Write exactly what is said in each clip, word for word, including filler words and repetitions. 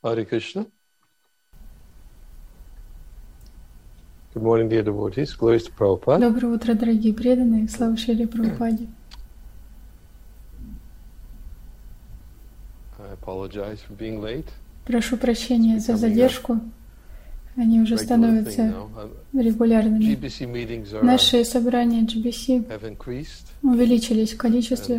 Hare Krishna. Good morning, dear devotees. Glories to Prabhupada. Доброе утро, дорогие преданные. Слава Шриле Прабхупаде. I apologize for being late. Прошу прощения за задержку. Они уже становятся регулярными. Наши собрания джи би си увеличились в количестве.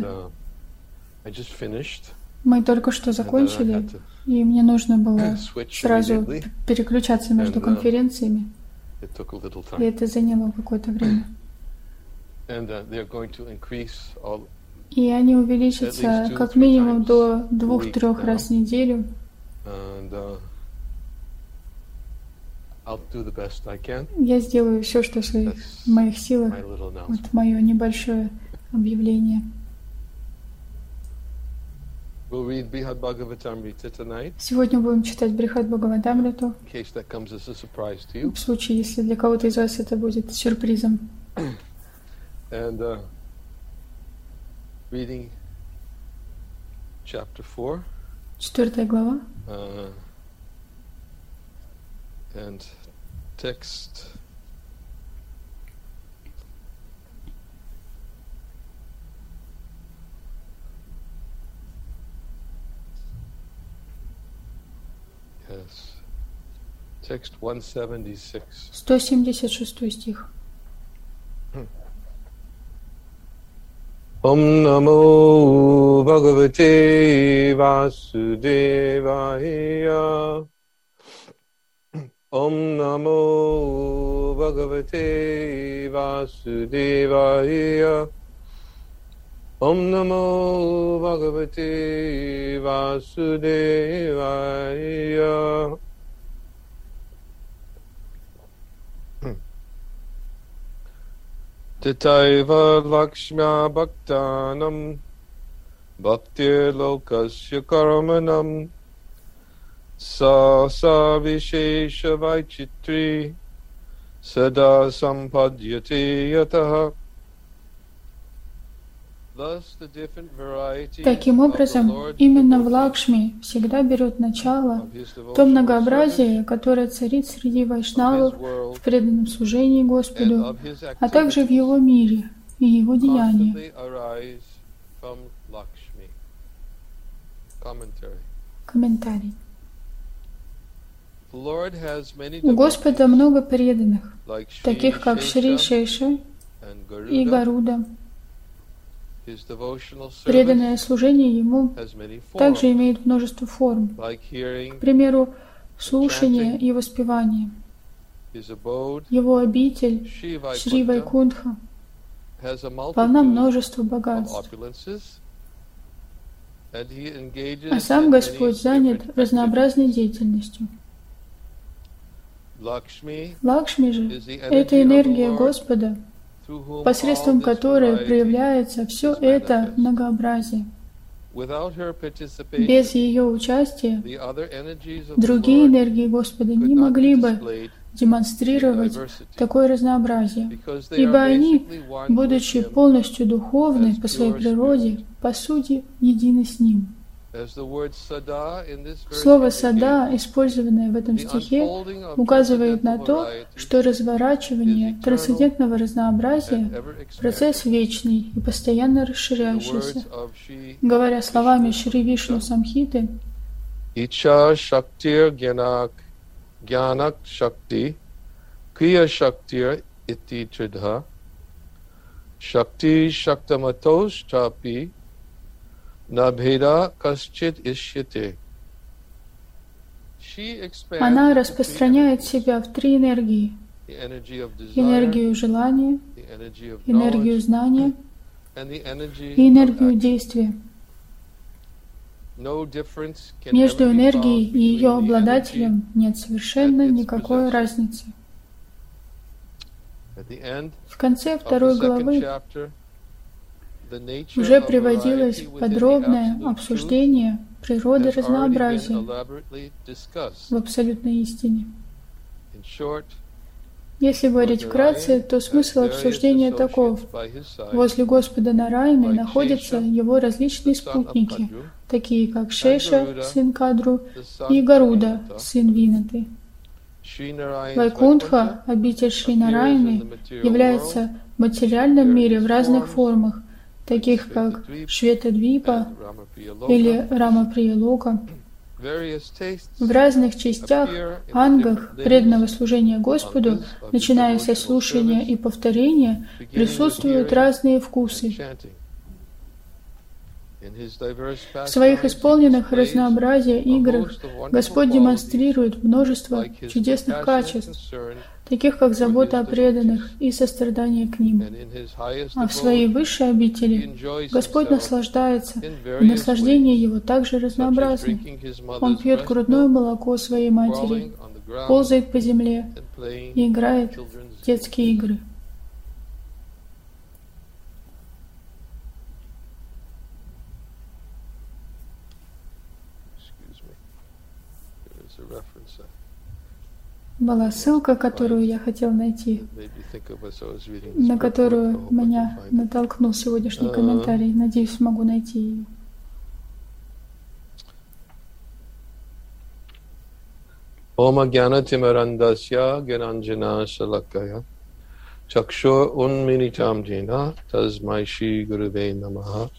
Мы только что закончили, и мне нужно было сразу переключаться между конференциями. И это заняло какое-то время. И они увеличатся как минимум до двух-трех раз в неделю. Я сделаю все, что в своих, в моих силах. Вот мое небольшое объявление. Сегодня будем читать Брихат Бхагаватамриту. В случае, если для кого-то из вас это будет сюрпризом. And, uh, reading chapter four. Четвертая глава. Uh, and text yes text one seventy-six. сто семьдесят шестой стих. Om Namo Bhagavate Vasudevaya. Om Namo Bhagavate Vasudevaya. Om Namo Bhagavate Vasudevaya. Tataiva Lakshmya Bhaktanam Bhaktir Lokasya Karmanam Sa Sa Vishesha Vaichitri Sada Sampadyate Yataha. Таким образом, именно в Лакшми всегда берет начало то многообразие, которое царит среди вайшнавов в преданном служении Господу, а также в Его мире и Его деяниях. Комментарий. У Господа много преданных, таких как Шри Шеша и Гаруда. Преданное служение Ему также имеет множество форм. К примеру, слушание и воспевание. Его обитель, Шри Вайкунтха, полна множества богатств. А сам Господь занят разнообразной деятельностью. Лакшми же — это энергия Господа, посредством которой проявляется все это многообразие. Без ее участия другие энергии Господа не могли бы демонстрировать такое разнообразие, ибо они, будучи полностью духовны по своей природе, по сути, едины с Ним. Слово «сада», использованное в этом стихе, указывает на то, что разворачивание трансцендентного разнообразия – процесс вечный и постоянно расширяющийся. Говоря словами Шри Вишну Самхиты, «Ича шактир гьянак гьянак шакти крия шактир ити тридха шакти шактаматос чапи она распространяет себя в три энергии: энергию желания, энергию знания и энергию действия. Между энергией и ее обладателем нет совершенно никакой разницы. В конце второй главы уже приводилось подробное обсуждение природы разнообразия в абсолютной истине. Если говорить вкратце, то смысл обсуждения таков. Возле Господа Нараяны находятся его различные спутники, такие как Шеша, сын Кадру, и Гаруда, сын Винаты. Вайкунтха, обитель Шри Нараяны, является в материальном мире в разных формах, таких как Шветадвипа или Рамаприялока. В разных частях, ангах преданного служения Господу, начиная со слушания и повторения, присутствуют разные вкусы. В своих исполненных разнообразия играх Господь демонстрирует множество чудесных качеств, таких как забота о преданных и сострадание к ним. А в своей высшей обители Господь наслаждается, и наслаждение Его также разнообразно. Он пьет грудное молоко своей матери, ползает по земле и играет в детские игры. Была ссылка, которую я хотел найти, на которую меня натолкнул сегодняшний комментарий. Надеюсь, смогу найти ее. Om Agyana Timarandasya Gyananjana Shalakaya Chakshur Unminitam Jena Tasmai Shri Guruve Namaha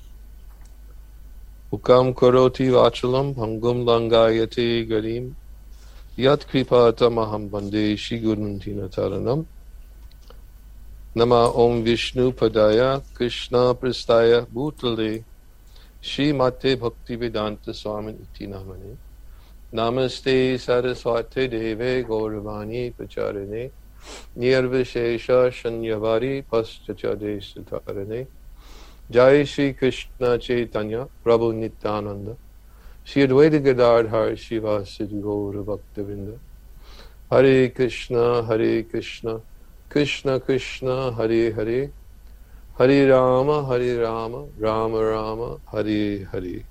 Ukam Karoti Vachalam Bhangum Langayate Garim Yat Kripata Maham Bande Shri Guruntina Taranam Nama Om Vishnu Padaya Krishna Prastaya Bhutale Shri Mate Bhakti Vedanta Swami Iti Namane Namaste Saraswati Deve Gauravani Pacharane Nirvishesha Shanyavari Paschachade Sutarane Jai Shri Krishna Chaitanya Prabhu Nityananda Shri Advaita Gadadhar Shiva Siddhi Gaura Bhaktavinda Hare Krishna Hare Krishna Krishna Krishna Hare Hare Hare Rama Hare Rama Rama Rama Hare Hare.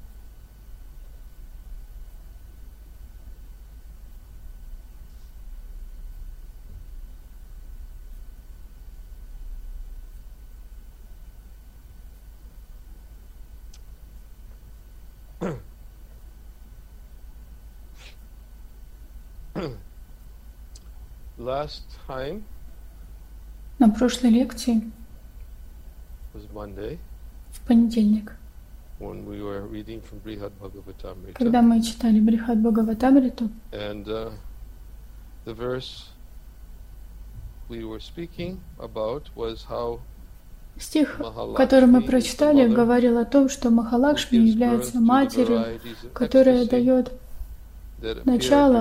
Last time на прошлой лекции was Monday, в понедельник, when we were reading from Brihad Bhagavatamrita, когда мы читали Брихад Бхагаватамриту, and uh, the verse we were speaking about was how стих, который мы прочитали, говорил о том, что Махалакшми является матерью, которая дает начало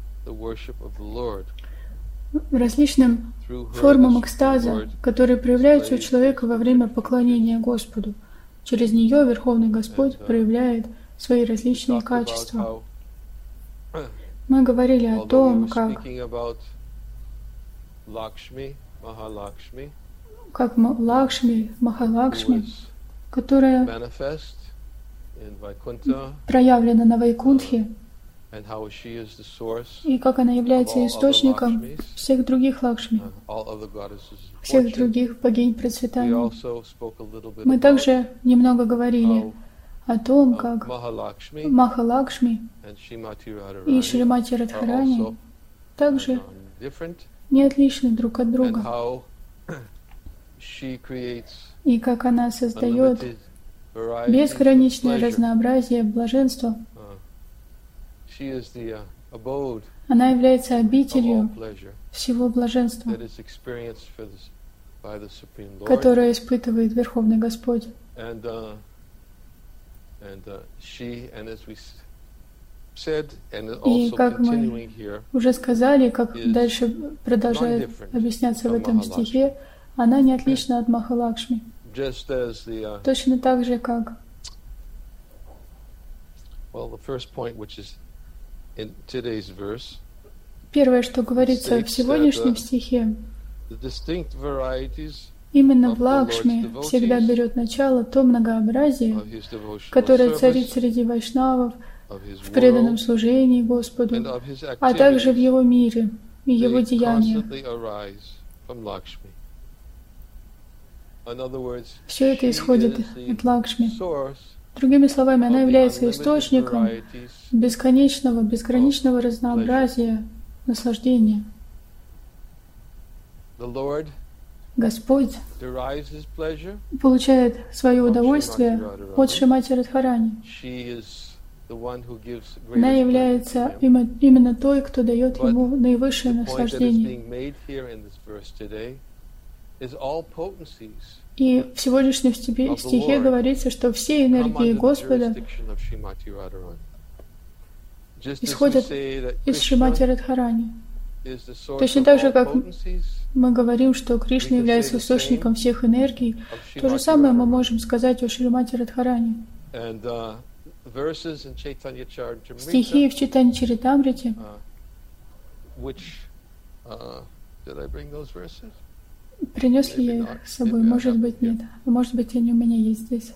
различным формам экстаза, которые проявляются у человека во время поклонения Господу. Через нее Верховный Господь проявляет свои различные качества. Мы говорили о том, как, как Лакшми, Махалакшми, которая проявлена на Вайкунтхе, и как она является источником всех других Лакшми, всех других богинь процветания. Мы также немного говорили о том, как Махалакшми и Шримати Радхарани также не отличны друг от друга, и как она создает безграничное разнообразие блаженства. Она является обителью всего блаженства, которое испытывает Верховный Господь. И как мы уже сказали, как дальше продолжает объясняться в этом стихе, она не отлична от Махалакшми. Точно так же, как первое, что говорится в сегодняшнем стихе, именно в Лакшми всегда берет начало то многообразие, которое царит среди вайшнавов в преданном служении Господу, а также в его мире, и его деяния. Все это исходит от Лакшми. Другими словами, она является источником бесконечного, безграничного разнообразия наслаждения. Господь получает свое удовольствие от Шримати Радхарани. Она является именно той, кто дает ему наивысшее наслаждение. И в сегодняшнем стихе говорится, что все энергии Господа исходят из Шримати Радхарани. Точно так же, как мы говорим, что Кришна является источником всех энергий, то же самое мы можем сказать о Шримати Радхарани. Стихи в Чайтанья Чаритамрите. Принес ли я их с собой? Может быть, нет. Может быть, они у меня есть здесь.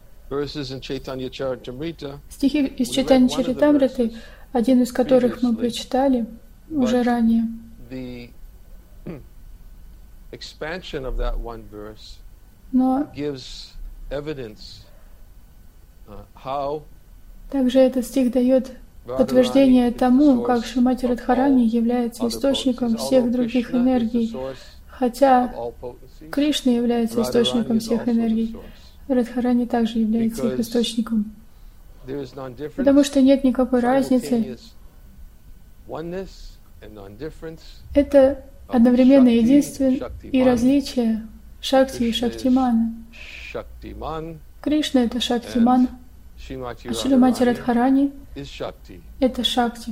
Стихи из Чайтанья Чаритамриты, один из которых мы прочитали уже ранее. Но также этот стих дает подтверждение тому, как Шримати Радхарани является источником всех других энергий. Хотя Кришна является источником всех энергий, Радхарани также является их источником. Потому что нет никакой разницы. Это одновременно единство и различие Шакти и Шактимана. Кришна — это Шактиман, а Шримати Радхарани — это Шакти.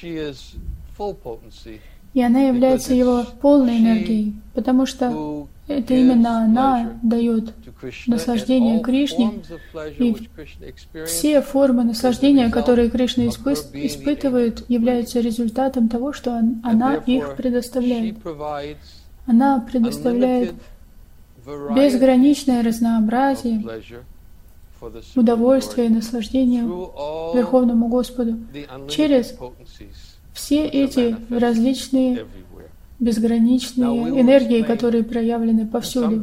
И она является его полной энергией, потому что это именно она дает наслаждение Кришне, и все формы наслаждения, которые Кришна испы- испытывает, являются результатом того, что он, она их предоставляет. Она предоставляет безграничное разнообразие удовольствия и наслаждения Верховному Господу через все эти различные безграничные энергии, которые проявлены повсюду.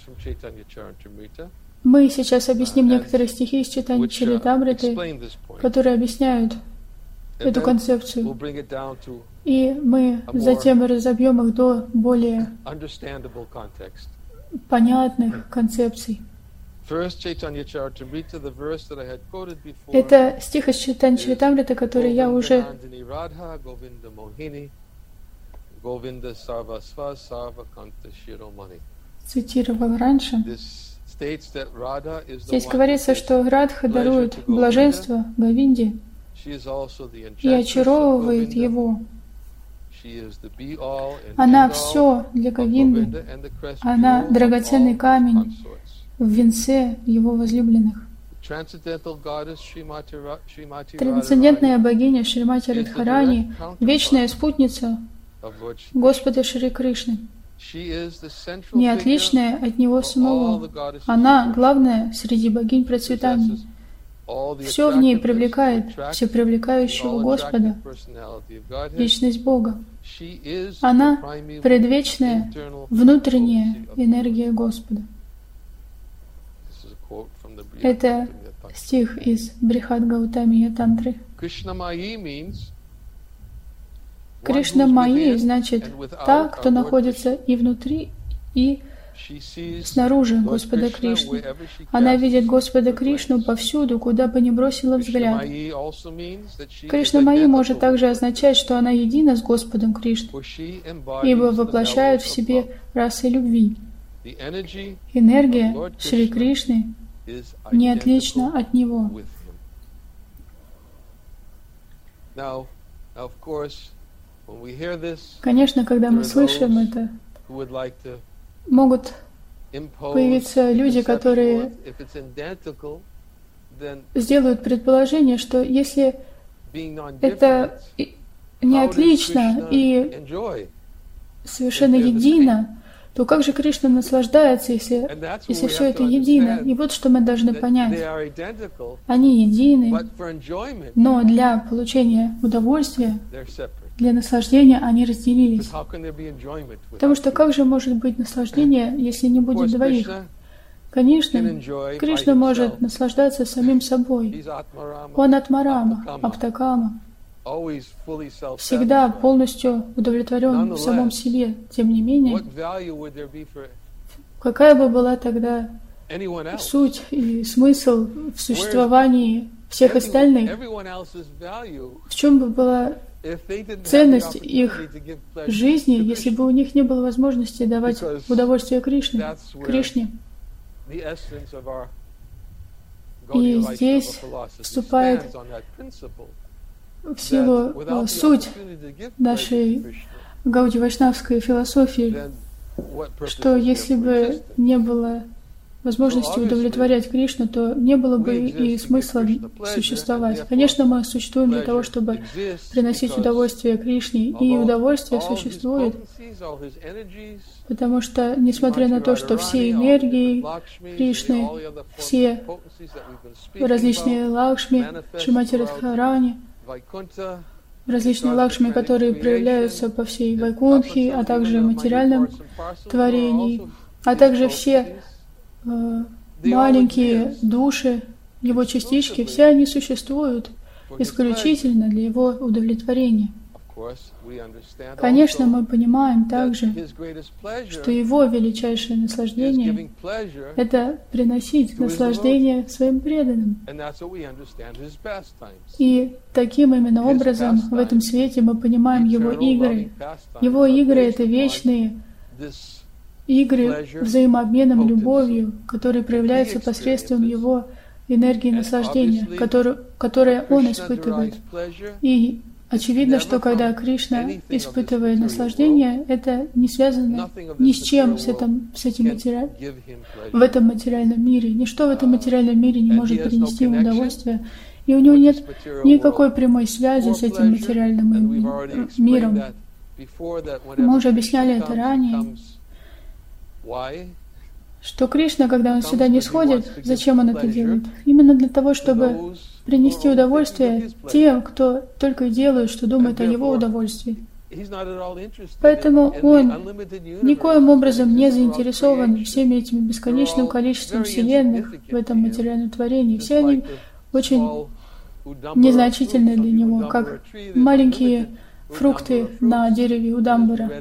Мы сейчас объясним некоторые стихи из Чайтанья Чаритамриты, которые объясняют эту концепцию. И мы затем разобьем их до более понятных концепций. Это стих из Чайтанья Чаритамриты, который я уже цитировал раньше. Здесь говорится, что Радха дарует блаженство Говинде и очаровывает его. Она все для Говинды. Она драгоценный камень в венце его возлюбленных. Трансцендентная богиня Шримати Радхарани, вечная спутница Господа Шри Кришны, не отличная от Него самого. Она главная среди богинь процветания. Все в ней привлекает всепривлекающего Господа, личность Бога. Она предвечная внутренняя энергия Господа. Это стих из Брихад Гаутамия Тантры. Кришна Майи значит та, кто находится и внутри, и снаружи Господа Кришны. Она видит Господа Кришну повсюду, куда бы ни бросила взгляд. Кришна Майи может также означать, что она едина с Господом Кришной, ибо воплощает в себе расы любви. Энергия Шри Кришны не отлична от Него. Конечно, когда мы слышим это, могут появиться люди, которые сделают предположение, что если это не отлично и совершенно едино, то как же Кришна наслаждается, если, если все это едино? И вот что мы должны понять. Они едины, но для получения удовольствия для наслаждения они разделились. Потому что как же может быть наслаждение, если не будет двоих? Конечно, Кришна может наслаждаться самим собой. Он Атмарама, Аптакама, всегда полностью удовлетворен в самом себе. Тем не менее, какая бы была тогда суть и смысл в существовании всех остальных? В чем бы была ценность их жизни, если бы у них не было возможности давать удовольствие Кришне, Кришне? И здесь вступает в силу э, суть нашей гаудия-вайшнавской философии, что если бы не было возможности удовлетворять Кришну, то не было бы и смысла существовать. Конечно, мы существуем для того, чтобы приносить удовольствие Кришне, и удовольствие существует, потому что, несмотря на то, что все энергии Кришны, все различные Лакшми, Шримати Радхарани, различные Лакшми, которые проявляются по всей Вайкунтхе, а также материальном творении, а также все э, маленькие души, его частички, все они существуют исключительно для его удовлетворения. Конечно, мы понимаем также, что его величайшее наслаждение — это приносить наслаждение своим преданным. И таким именно образом в этом свете мы понимаем его игры. Его игры — это вечные игры взаимообменом любовью, которые проявляются посредством его энергии наслаждения, которую, которое он испытывает. И очевидно, что когда Кришна испытывает наслаждение, это не связано ни с чем с этим, с этим матери... в этом материальном мире. Ничто в этом материальном мире не может принести ему удовольствие. И у него нет никакой прямой связи с этим материальным миром. Мы уже объясняли это ранее, что Кришна, когда он сюда не сходит, зачем он это делает? Именно для того, чтобы принести удовольствие тем, кто только и делает, что думает о его удовольствии. Поэтому он никоим образом не заинтересован всеми этими бесконечным количеством вселенных в этом материальном творении. Все они очень незначительны для него, как маленькие фрукты на дереве Удамбара.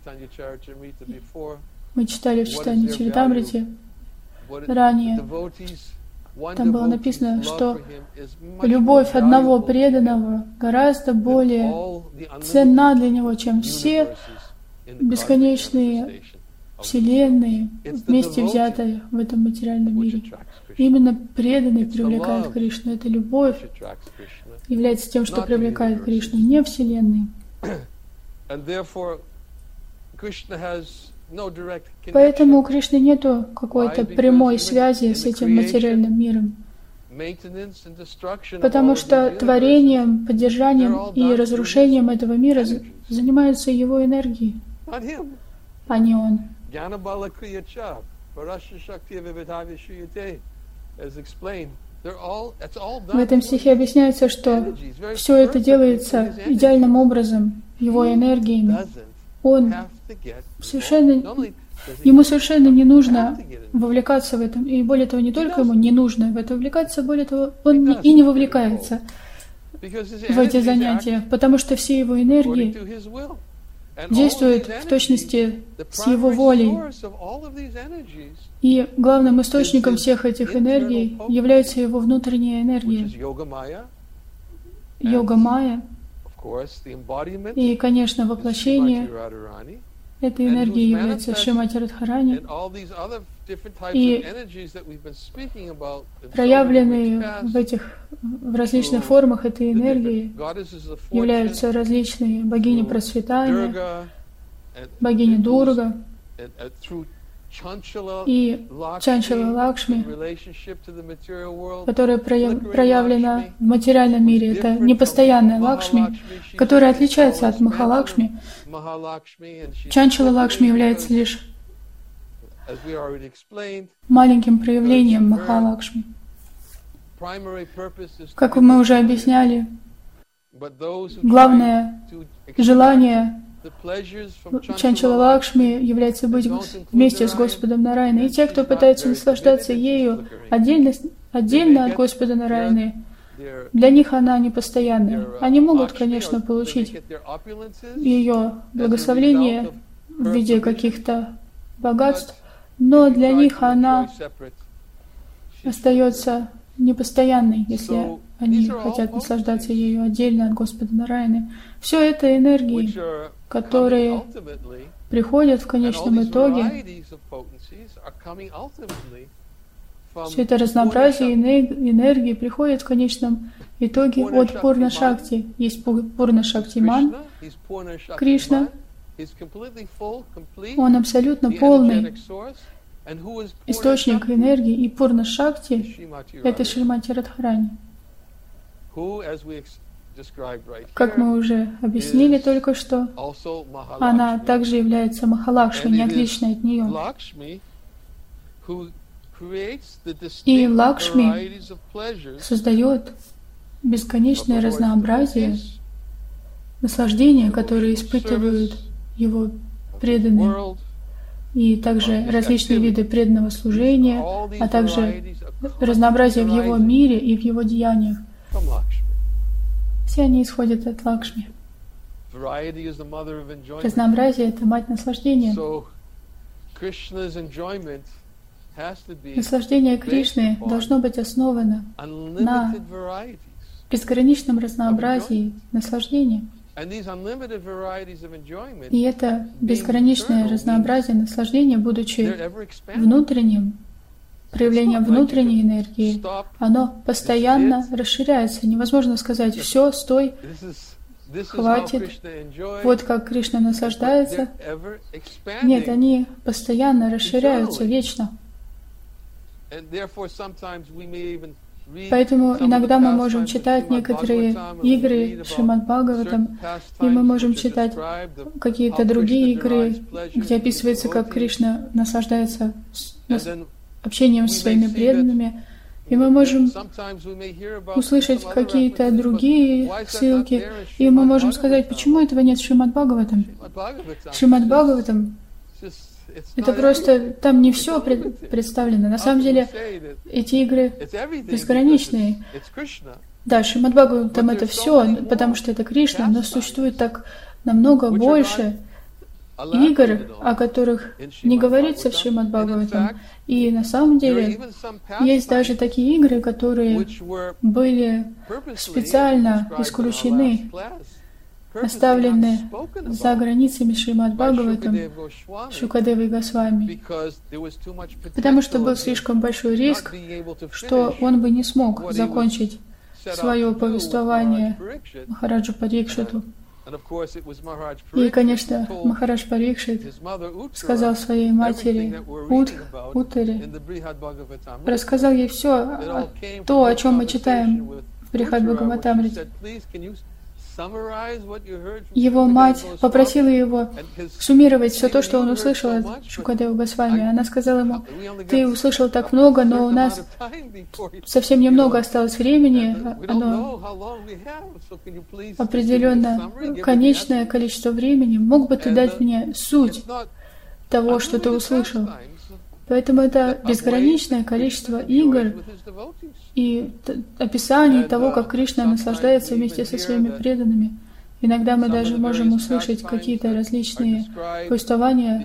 Мы читали в читании Чаритамрити ранее. Там было написано, что любовь одного преданного гораздо более ценна для него, чем все бесконечные вселенные, вместе взятые в этом материальном мире. Именно преданный привлекает Кришну. Эта любовь является тем, что привлекает Кришну, не вселенные. Поэтому у Кришны нету какой-то прямой связи с этим материальным миром. Потому что творением, поддержанием и разрушением этого мира занимаются его энергии, а не он. В этом стихе объясняется, что все это делается идеальным образом, его энергиями. Он совершенно, ему совершенно не нужно вовлекаться в этом. И более того, не только ему не нужно в это вовлекаться, более того, он не, и не вовлекается в эти занятия, потому что все его энергии действуют в точности с его волей. И главным источником всех этих энергий является его внутренняя энергия, йога-майя. И, конечно, воплощение этой энергии является Шримати Радхарани. И проявленные в этих в различных формах этой энергии являются различные богини процветания, богини Дурга и Чанчала Лакшми, которая проявлена в материальном мире. Это непостоянная Лакшми, которая отличается от Махалакшми. Чанчала Лакшми является лишь маленьким проявлением Махалакшми. Как мы уже объясняли, главное желание Чанчала Лакшми является быть вместе с Господом Нараяной. И те, кто пытается наслаждаться ею отдельно, отдельно от Господа Нараяны, для них она непостоянная. Они могут, конечно, получить ее благословение в виде каких-то богатств, но для них она остается непостоянной, если они хотят наслаждаться ею отдельно от Господа Нараяны. Все это энергии, которые приходят в конечном итоге. Все это разнообразие энергии приходит в конечном итоге от Пурна-Шакти. Есть Пурна-Шактиман, Кришна. Он абсолютно полный источник энергии, и Пурна-Шакти — это Шримати Радхарани. Как мы уже объяснили только что, она также является Махалакшми, не отличной от нее. И Лакшми создает бесконечное разнообразие наслаждения, которые испытывают его преданные, и также различные виды преданного служения, а также разнообразие в его мире и в его деяниях. Все они исходят от Лакшми. Разнообразие — это мать наслаждения. Наслаждение Кришны должно быть основано на безграничном разнообразии наслаждения. И это безграничное разнообразие наслаждения, будучи внутренним, проявлением внутренней энергии, оно постоянно расширяется. Невозможно сказать: «Все, стой, хватит, вот как Кришна наслаждается». Нет, они постоянно расширяются, вечно. Поэтому иногда мы можем читать некоторые игры Шримад Бхагаватам, и мы можем читать какие-то другие игры, где описывается, как Кришна наслаждается общением с своими преданными, и мы можем услышать какие-то другие ссылки, и мы можем сказать: почему этого нет в Шримад Бхагаватам? Шримад Бхагаватам — это просто, там не все представлено. На самом деле, эти игры безграничные. Да, Шримад Бхагаватам — это все, потому что это Кришна, но существует так намного больше игр, о которых не говорится в Шримад Бхагаватам. И на самом деле есть даже такие игры, которые были специально исключены, оставлены за границами Шримад Бхагаватам Шукадевой Госвами, потому что был слишком большой риск, что он бы не смог закончить свое повествование Махараджу Парикшиту. И, конечно, Махарадж Парикшит сказал своей матери Ут, Уттаре, рассказал ей все то, о чем мы читаем в Брихад Бхагаватамрите. Его мать попросила его суммировать все то, что он услышал от Шукадевы Госвами. Она сказала ему: «Ты услышал так много, но у нас совсем немного осталось времени, оно определенно конечное количество времени. Мог бы ты дать мне суть того, что ты услышал?» Поэтому это безграничное количество игр и описаний того, как Кришна наслаждается вместе со своими преданными. Иногда мы даже можем услышать какие-то различные повествования,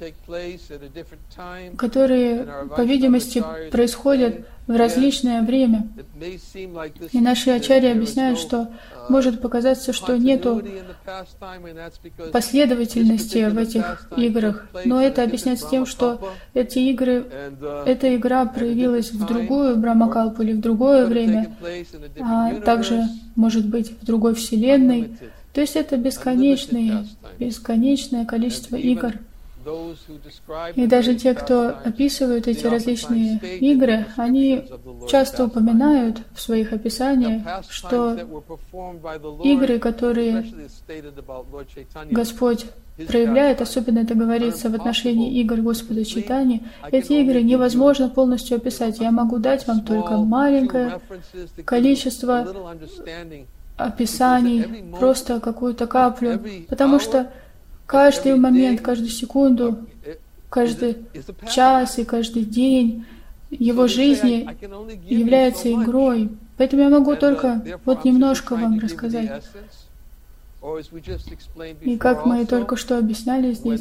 которые, по видимости, происходят в различное время. И наши ачарьи объясняют, что может показаться, что нету последовательности в этих играх, но это объясняется тем, что эти игры, эта игра проявилась в другую Брахмакалпу или в другое время, а также, может быть, в другой вселенной. То есть это бесконечное, бесконечное количество игр. И даже те, кто описывают эти различные игры, они часто упоминают в своих описаниях, что игры, которые Господь проявляет, особенно это говорится в отношении игр Господа Чайтаньи, эти игры невозможно полностью описать. Я могу дать вам только маленькое количество описаний, просто какую-то каплю, потому что каждый момент, каждую секунду, каждый час и каждый день его жизни является игрой. Поэтому я могу только вот немножко вам рассказать. И как мы только что объясняли здесь,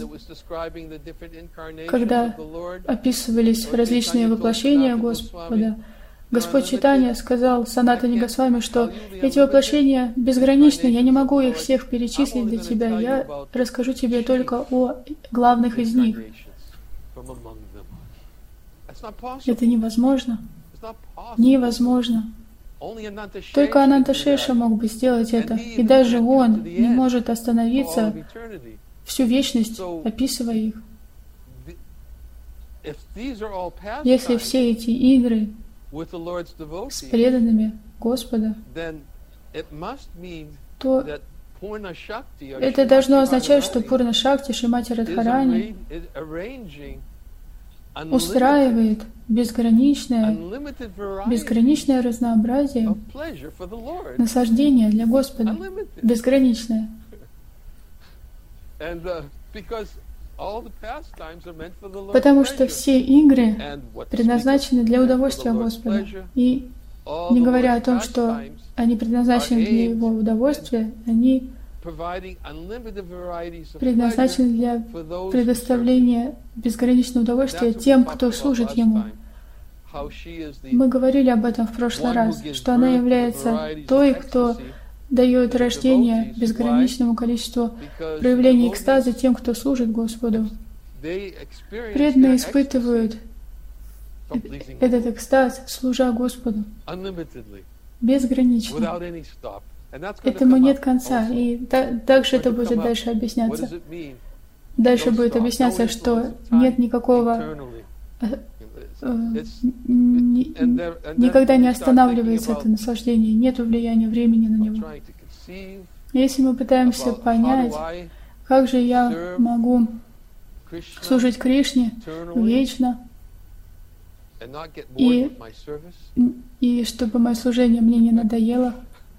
когда описывались различные воплощения Господа, Господь Чайтанья сказал Санатане Госвами, что эти воплощения безграничны, я не могу их всех перечислить для тебя, я расскажу тебе только о главных из них. Это невозможно. Невозможно. Только Ананташеша мог бы сделать это, и даже он не может остановиться всю вечность, описывая их. Если все эти игры с преданными Господа, то это должно означать, что Пурна Шакти Шримати Радхарани устраивает безграничное, безграничное разнообразие наслаждения для Господа. Безграничное. Потому что все игры предназначены для удовольствия Господа. И не говоря о том, что они предназначены для Его удовольствия, они предназначены для предоставления безграничного удовольствия тем, кто служит Ему. Мы говорили об этом в прошлый раз, что она является той, кто дает рождение безграничному количеству проявлений экстаза тем, кто служит Господу. Преданные испытывают этот экстаз, служа Господу, безгранично. Этому нет конца, и та, также это будет дальше объясняться. Дальше будет объясняться, что нет никакого... Э, э, ни, никогда не останавливается это наслаждение, нет влияния времени на него. Если мы пытаемся понять, как же я могу служить Кришне вечно, и, и чтобы мое служение мне не надоело,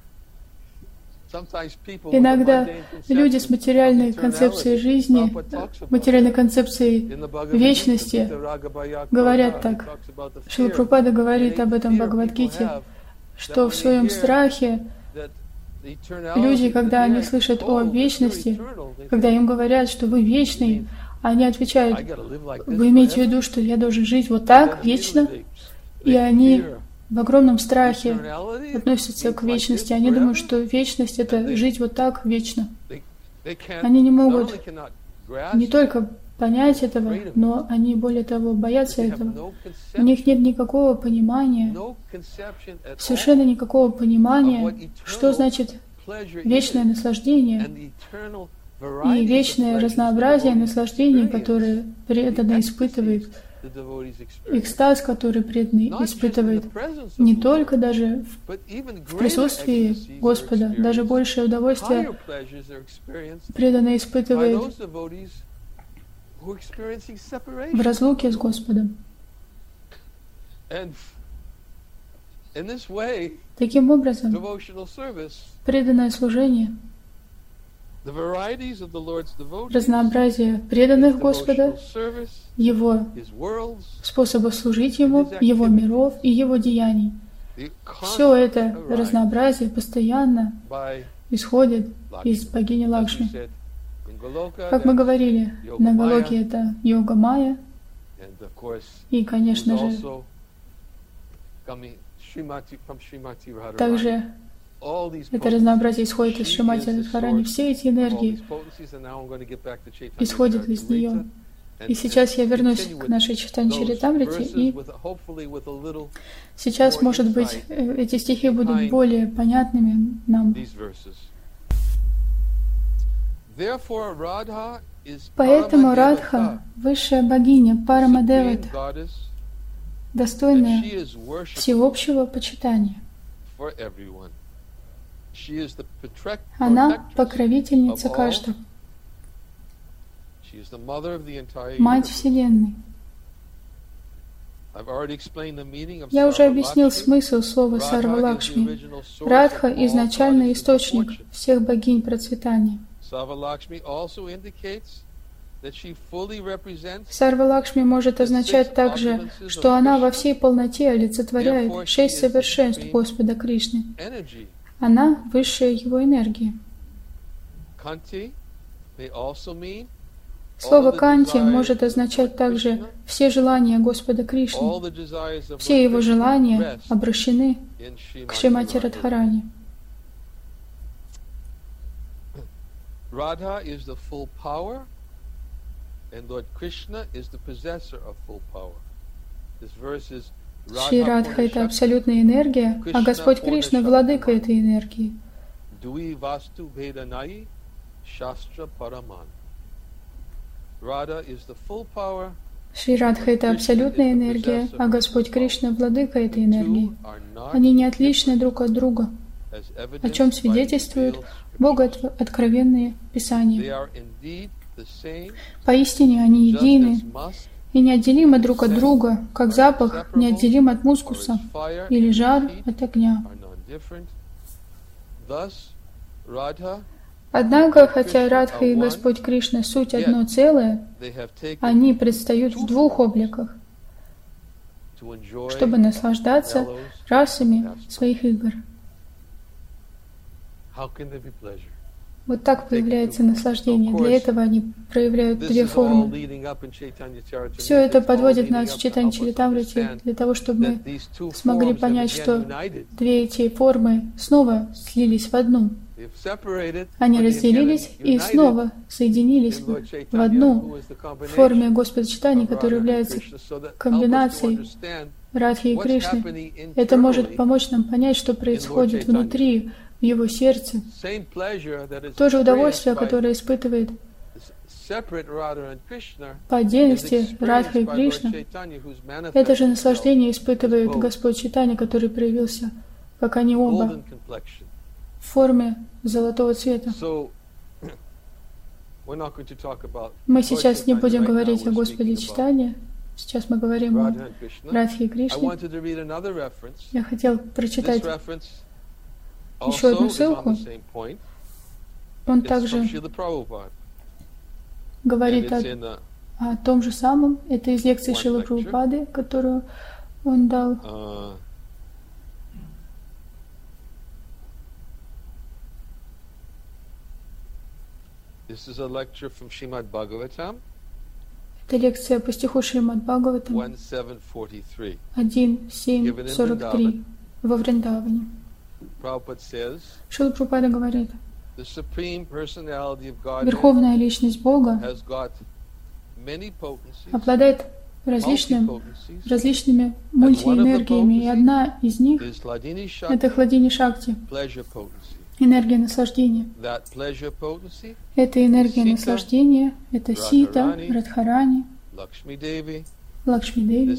иногда люди с материальной концепцией жизни, материальной концепцией вечности говорят так. Шрила Прабхупада говорит об этом в Бхагавад-гите, что в своем страхе люди, когда они слышат о вечности, когда им говорят, что вы вечный, они отвечают: вы имеете в виду, что я должен жить вот так, вечно? И они в огромном страхе относятся к вечности. Они думают, что вечность — это жить вот так вечно. Они не могут не только понять этого, но они, более того, боятся этого. У них нет никакого понимания, совершенно никакого понимания, что значит вечное наслаждение и вечное разнообразие наслаждений, которые преданный испытывает, экстаз, который преданный испытывает, не только даже в присутствии Господа, даже большее удовольствие преданный испытывает в разлуке с Господом. Таким образом, преданное служение, разнообразие преданных Господа, Его способов служить Ему, Его миров и Его деяний. Все это разнообразие постоянно исходит из богини Лакшми. Как мы говорили, на Галоке это йога Майя, и, конечно же, также это разнообразие исходит из Шримати Радхарани. Все эти энергии исходят из нее. И сейчас я вернусь к нашей Чайтанья Чаритамрите, и сейчас, может быть, эти стихи будут более понятными нам. Поэтому Радха — высшая богиня, Парамадевата, достойная всеобщего почитания. Она покровительница каждого, мать Вселенной. Я уже объяснил смысл слова Сарва-Лакшми. Радха – изначальный источник всех богинь процветания. Сарва-Лакшми может означать также, что она во всей полноте олицетворяет шесть совершенств Господа Кришны. Она – высшая его энергия. Слово «канти» может означать также все желания Господа Кришны. Все его желания обращены к Шримати Радхарани. Radha is the full power, and Lord Krishna is the possessor of full power. This verse is Шри Радха — это абсолютная энергия, а Господь Кришна — владыка этой энергии. Dui vastu vedanai shastra paraman. Radha is the full power. Шри Радха — это абсолютная энергия, а Господь Кришна — владыка этой энергии. Они не отличны друг от друга, о чем свидетельствуют богооткровенные Писания. Поистине они едины и неотделимы друг от друга, как запах неотделим от мускуса или жар от огня. Однако, хотя Радха и Господь Кришна суть одно целое, они предстают в двух обликах, чтобы наслаждаться расами своих игр. Вот так появляется наслаждение. Для этого они проявляют две формы. Все это подводит нас в Чайтанья-Чаритамрите для того, чтобы мы смогли понять, что две эти формы снова слились в одну. Они разделились и снова соединились в одну в форме Господа Чайтаньи, которая является комбинацией Радхи и Кришны. Это может помочь нам понять, что происходит внутри, в его сердце. То же удовольствие, которое испытывает по отдельности Радха и Кришна, это же наслаждение испытывает Господь Чайтанья, который проявился, как они оба, в форме золотого цвета. Мы сейчас не будем говорить о Господе Чайтанье, сейчас мы говорим о Радхе и Кришне. Я хотел прочитать еще одну ссылку. Он также говорит о, о том же самом. Это из лекции Шрилы Прабхупады, которую он дал. This is a lecture from Srimad Bhagavatam. Это лекция по стиху Шримад Бхагаватам один семь сорок три во Вриндаване. Шрила Прабхупада говорит, Верховная Личность Бога обладает различным, различными мультиэнергиями, и одна из них — это Хладини Шакти, энергия наслаждения. Это энергия наслаждения, это Сита, Радхарани, Лакшми Деви.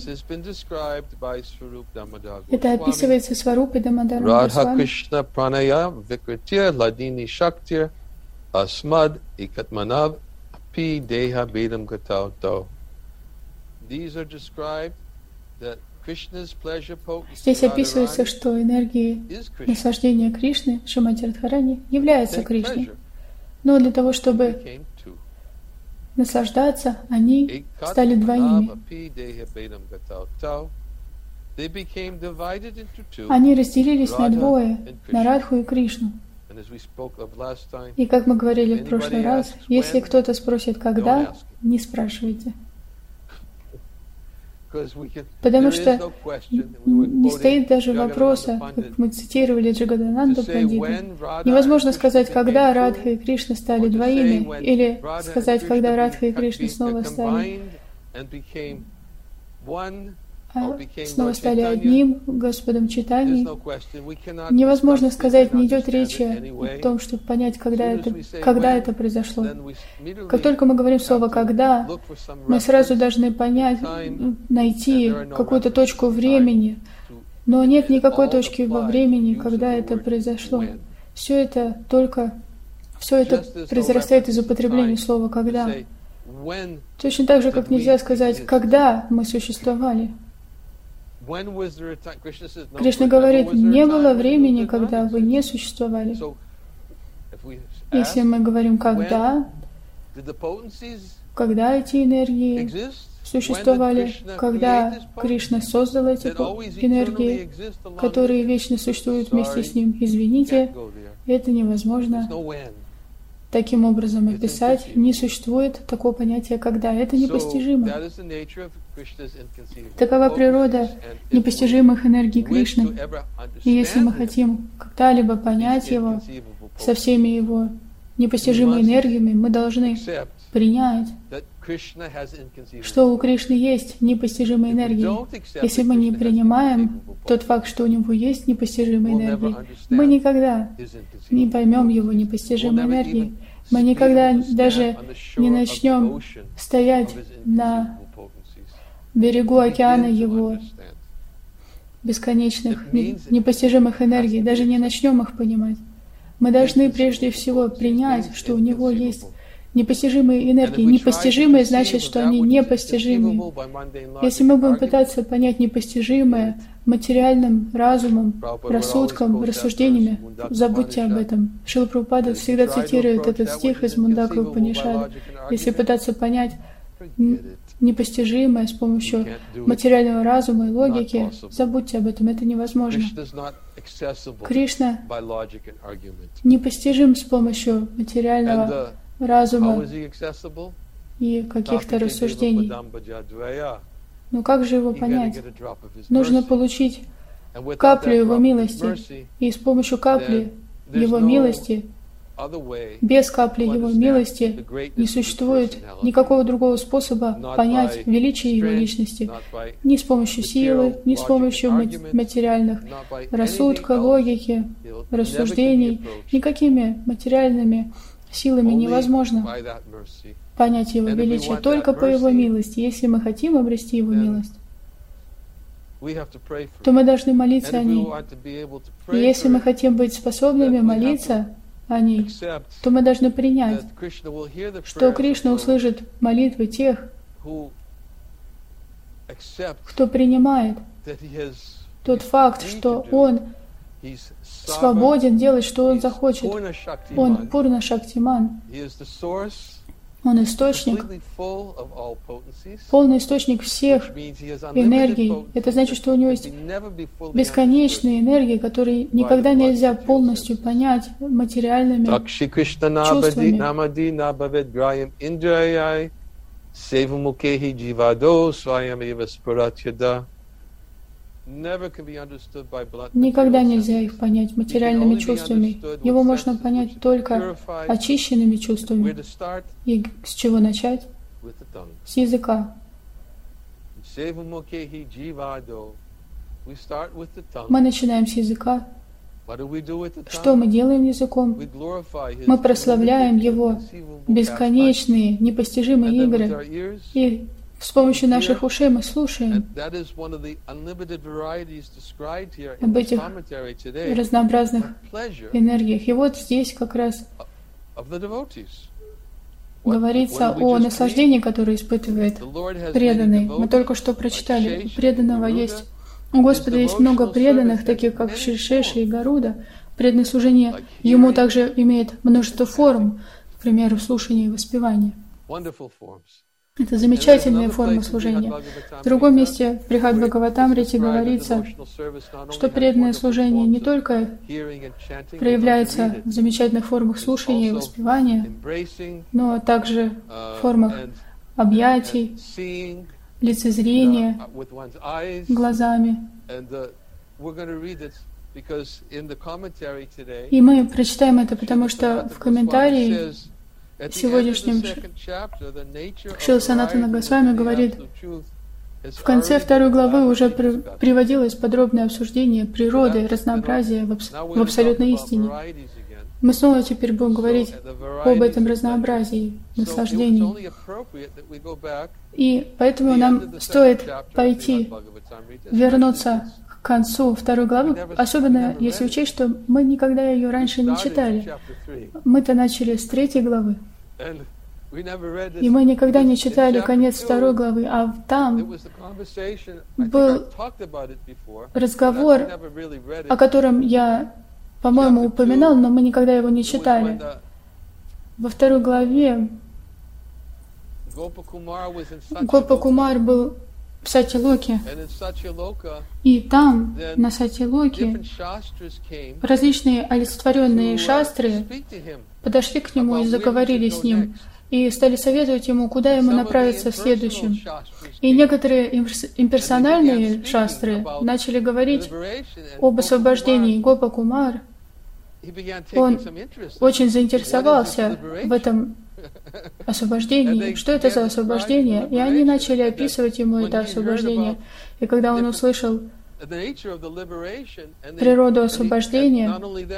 Это описывается Сварупой Дамодар Радха Кришна Праная Викритя Ладини Шактир Асмад Икатманав Апи Деха Бедам Гатауто. These are described that Krishna's pleasure potency. Здесь описывается, что энергия наслаждения Кришны, Шримати Радхарани, является Кришной. Но для того, чтобы наслаждаться, они стали двойными. Они разделились на двое, на Радху и Кришну. И как мы говорили в прошлый раз, если кто-то спросит «когда?», не спрашивайте. Потому что не стоит даже вопроса, как мы цитировали Джагадананду Пандита. Невозможно сказать, когда Радха и Кришна стали двоими, или сказать, когда Радха и Кришна снова стали, снова стали одним Господом Чайтаньей. Невозможно сказать, не идет речи о том, чтобы понять, когда это, когда это произошло. Как только мы говорим слово «когда», мы сразу должны понять, найти какую-то точку времени, но нет никакой точки во времени, когда это произошло. Все это только, все это произрастает из употребления слова «когда». Точно так же, как нельзя сказать, когда мы существовали. Кришна говорит, не было времени, когда вы не существовали. Если мы говорим «когда», когда эти энергии существовали, когда Кришна создал эти энергии, которые вечно существуют вместе с Ним, извините, это невозможно таким образом описать. Не существует такого понятия «когда». Это непостижимо. Такова природа непостижимых энергий Кришны. И если мы хотим когда-либо понять Его со всеми Его непостижимыми энергиями, мы должны принять, что у Кришны есть непостижимые энергии. Если мы не принимаем тот факт, что у Него есть непостижимые энергии, мы никогда не поймем Его непостижимые энергии. Мы никогда даже не начнем стоять на берегу океана Его бесконечных, непостижимых энергий, даже не начнем их понимать. Мы должны прежде всего принять, что у Него есть непостижимые энергии. Непостижимые значит, что они непостижимые. Если мы будем пытаться понять непостижимое материальным разумом, рассудком, рассуждениями, забудьте об этом. Шрила Прабхупада всегда цитирует этот стих из Мундакья Упанишада. Если пытаться понять непостижимое с помощью материального разума и логики, забудьте об этом, это невозможно. Кришна непостижим с помощью материального разума и каких-то рассуждений. Но как же его понять? Нужно получить каплю Его милости, и с помощью капли Его милости, без капли Его милости не существует никакого другого способа понять величие Его личности. Ни с помощью силы, ни с помощью материальных рассудка, логики, рассуждений, никакими материальными силами невозможно понять Его величие, только по Его милости. Если мы хотим обрести Его милость, то мы должны молиться о ней. И если мы хотим быть способными молиться о ней, то мы должны принять, что Кришна услышит молитвы тех, кто принимает тот факт, что Он свободен делать, что Он захочет. Он Пурна Шактиман. Он источник, полный источник всех энергий. Это значит, что у Него есть бесконечные энергии, которые никогда нельзя полностью понять материальными чувствами. Никогда нельзя их понять материальными чувствами. Его можно понять только очищенными чувствами. И с чего начать? С языка. Мы начинаем с языка. Что мы делаем языком? Мы прославляем Его бесконечные, непостижимые игры. И с помощью наших ушей мы слушаем об этих разнообразных энергиях. И вот здесь как раз говорится о наслаждении, которое испытывает преданный. Мы только что прочитали, у преданного есть, у Господа есть много преданных, таких как Шри Шеша и Гаруда. Преданное служение Ему также имеет множество форм, к примеру, слушания и воспевания. Это замечательная форма служения. В другом месте в Брихад Бхагаватамрите говорится, что преданное служение не только проявляется в замечательных формах слушания и воспевания, но также в формах объятий, лицезрения глазами. И мы прочитаем это, потому что в комментарии сегодняшнем Шрила Санатана Госвами говорит, в конце второй главы уже при, приводилось подробное обсуждение природы, разнообразия в, абс, в абсолютной истине. Мы снова теперь будем говорить об этом разнообразии, наслаждении. И поэтому нам стоит пойти, вернуться к концу второй главы, особенно если учесть, что мы никогда ее раньше не читали. Мы-то начали с третьей главы. И мы никогда не читали конец второй главы, а там был разговор, о котором я, по-моему, упоминал, но мы никогда его не читали. Во второй главе Гопа Кумар был в Сатьялоке, и там, на Сатьялоке, различные олицетворенные шастры подошли к нему и заговорили с ним, и стали советовать ему, куда ему направиться в следующем. И некоторые имперсональные шастры начали говорить об освобождении. Гопа Кумар, он очень заинтересовался в этом освобождении. Что это за освобождение? И они начали описывать ему это освобождение. И когда он услышал природу освобождения,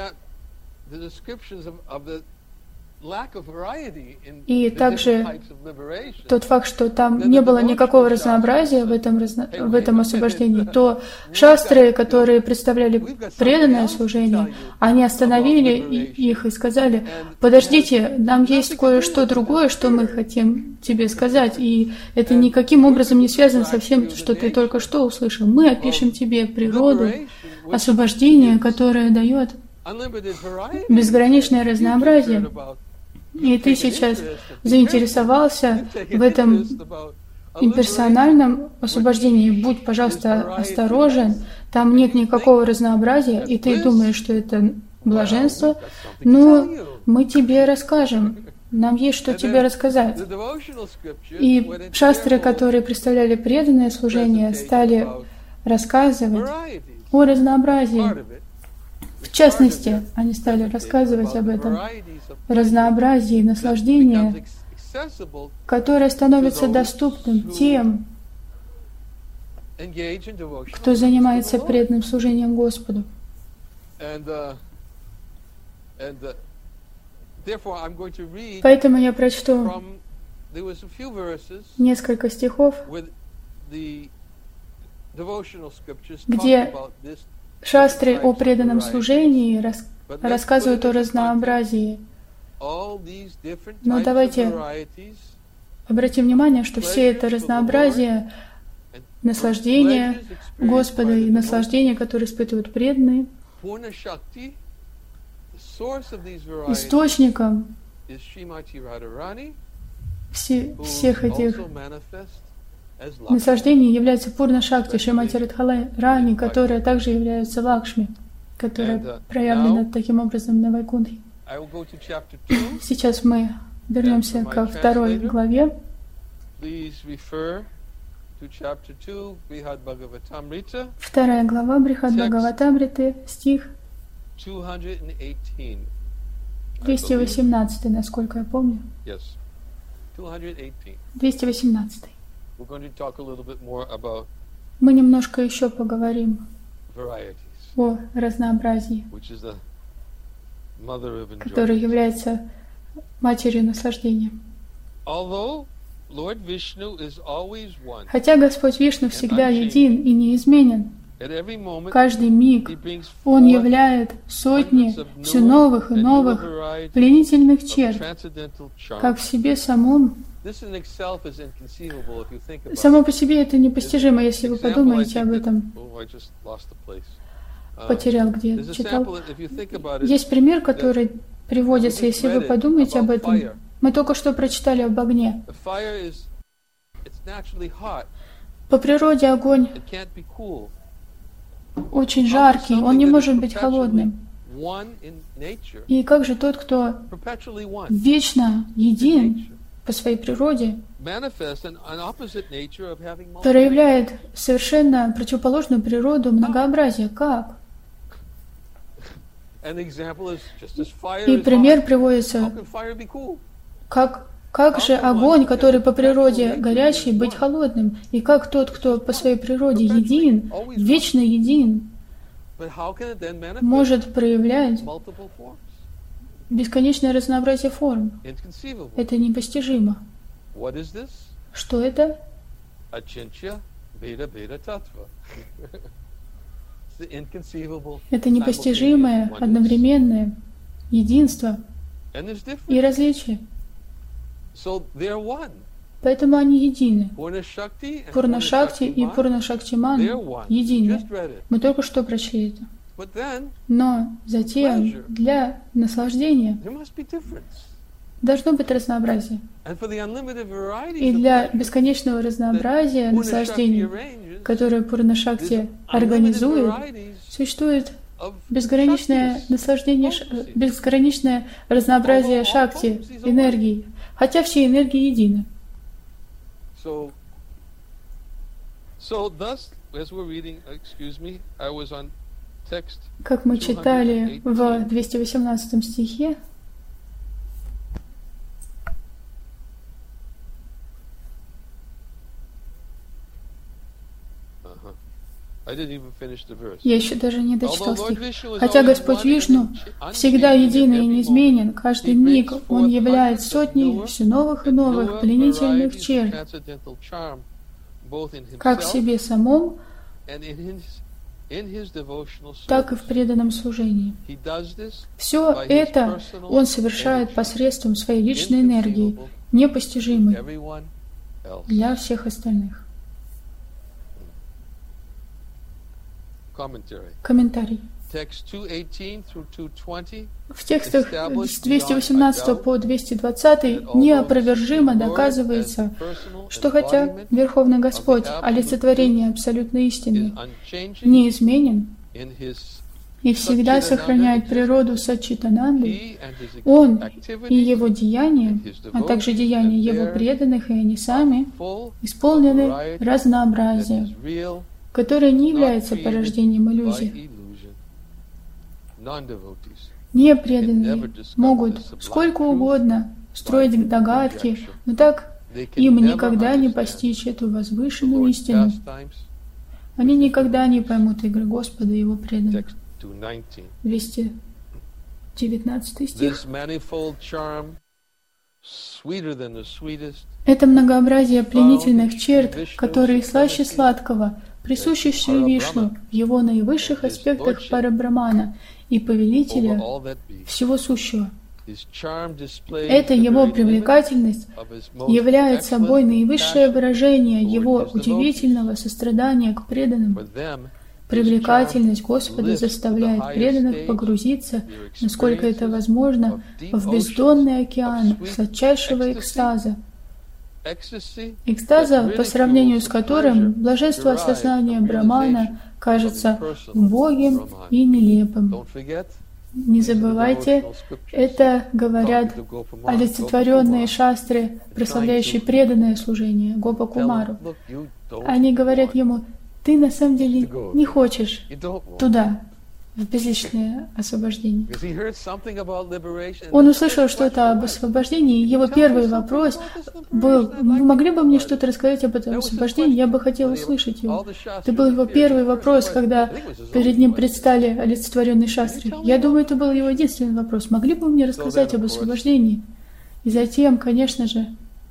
и также тот факт, что там не было никакого разнообразия в этом, в этом освобождении, то шастры, которые представляли преданное служение, они остановили их и сказали: подождите, нам есть кое-что другое, что мы хотим тебе сказать, и это никаким образом не связано со всем, что ты только что услышал. Мы опишем тебе природу освобождения, которое дает безграничное разнообразие. И ты сейчас заинтересовался в этом имперсональном освобождении. Будь, пожалуйста, осторожен. Там нет никакого разнообразия, и ты думаешь, что это блаженство. Но мы тебе расскажем. Нам есть что тебе рассказать. И шастры, которые представляли преданное служение, стали рассказывать о разнообразии. В частности, они стали рассказывать об этом разнообразии наслаждения, которое становится доступным тем, кто занимается преданным служением Господу. Поэтому я прочту несколько стихов, где шастры о преданном служении рас, рассказывают о разнообразии. Но давайте обратим внимание, что все это разнообразие наслаждения Господа и наслаждения, которые испытывают преданные, источником все, всех этих наслаждений является Пурна Шакти Шримати Радхарани, которая также является Лакшми, которая проявлена таким образом на Вайкунтхе. Сейчас мы вернемся ко второй главе. Вторая глава Брихад Бхагаватамриты, стих двести восемнадцатый, насколько я помню. двести восемнадцатый. Мы немножко еще поговорим о разнообразии, которое является матерью наслаждения. Хотя Господь Вишну всегда един и неизменен, каждый миг Он являет сотни все новых и новых пленительных черт, как в себе самом. Само по себе это непостижимо, если вы подумаете об этом. Потерял, где читал. Есть пример, который приводится, если вы подумаете об этом. Мы только что прочитали об огне. По природе огонь очень жаркий, он не может быть холодным. И как же тот, кто вечно един по своей природе, проявляет совершенно противоположную природу многообразия? Как? И пример приводится, как, как же огонь, который по природе горячий, быть холодным? И как тот, кто по своей природе един, вечно един, может проявлять бесконечное разнообразие форм? Это непостижимо. Что это? Это непостижимое, одновременное единство и различие. Поэтому они едины. Пурна-шакти и Пурна-шактиман едины. Мы только что прочли это. Но затем для наслаждения должно быть разнообразие. И для бесконечного разнообразия наслаждений, которое Пурна-шакти организует, существует безграничное наслаждение, безграничное разнообразие шакти, энергии, хотя все энергии едины. So, so thus, as we're reading, excuse me, I was on text. Как мы читали в двести восемнадцатом стихе, uh-huh. I didn't even finish the verse. Я еще даже не дочитал стих. Хотя Господь Вишну всегда единый и неизменен, каждый миг Он являет сотни все новых и новых пленительных черт, как в себе самом, так и в преданном служении. Все это Он совершает посредством своей личной энергии, непостижимой для всех остальных. Комментарий. В текстах с двести восемнадцатого по двести двадцатый неопровержимо доказывается, что хотя Верховный Господь, олицетворение абсолютной истины, неизменен и всегда сохраняет природу Саччитананды, Он и Его деяния, а также деяния Его преданных и они сами, исполнены разнообразия, которое не является порождением иллюзий. Непреданные могут сколько угодно строить догадки, но так им никогда не постичь эту возвышенную истину. Они никогда не поймут игры Господа и Его преданных. двести девятнадцатый стих. Это многообразие пленительных черт, которые слаще сладкого, присущи Шри Вишну в Его наивысших аспектах Парабрамана и Повелителя всего сущего. Эта Его привлекательность является собой наивысшее выражение Его удивительного сострадания к преданным. Привлекательность Господа заставляет преданных погрузиться, насколько это возможно, в бездонный океан сладчайшего экстаза, экстаза, по сравнению с которым блаженство осознания Брамана кажется убогим и нелепым. Не забывайте, это говорят олицетворенные шастры, прославляющие преданное служение Гопа Кумару. Они говорят ему: ты на самом деле не хочешь туда, в безличное освобождение. Он услышал что-то об освобождении, и его первый вопрос был: вы могли бы мне что-то рассказать об этом освобождении? Я бы хотел услышать его. Это был его первый вопрос, когда перед ним предстали олицетворенные шастры. Я думаю, это был его единственный вопрос. Могли бы вы мне рассказать об освобождении? И затем, конечно же,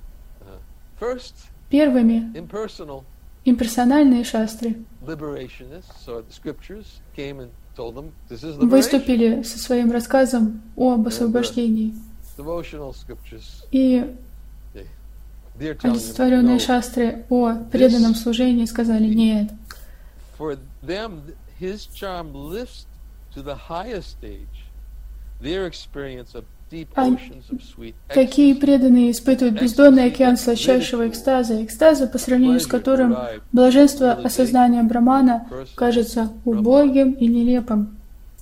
первыми имперсональные шастры выступили со своим рассказом об освобождении. И олицетворенные шастры о преданном служении сказали: нет. Они, такие преданные испытывают бездонный океан сладчайшего экстаза, экстаза, по сравнению с которым блаженство осознания Брамана кажется убогим и нелепым.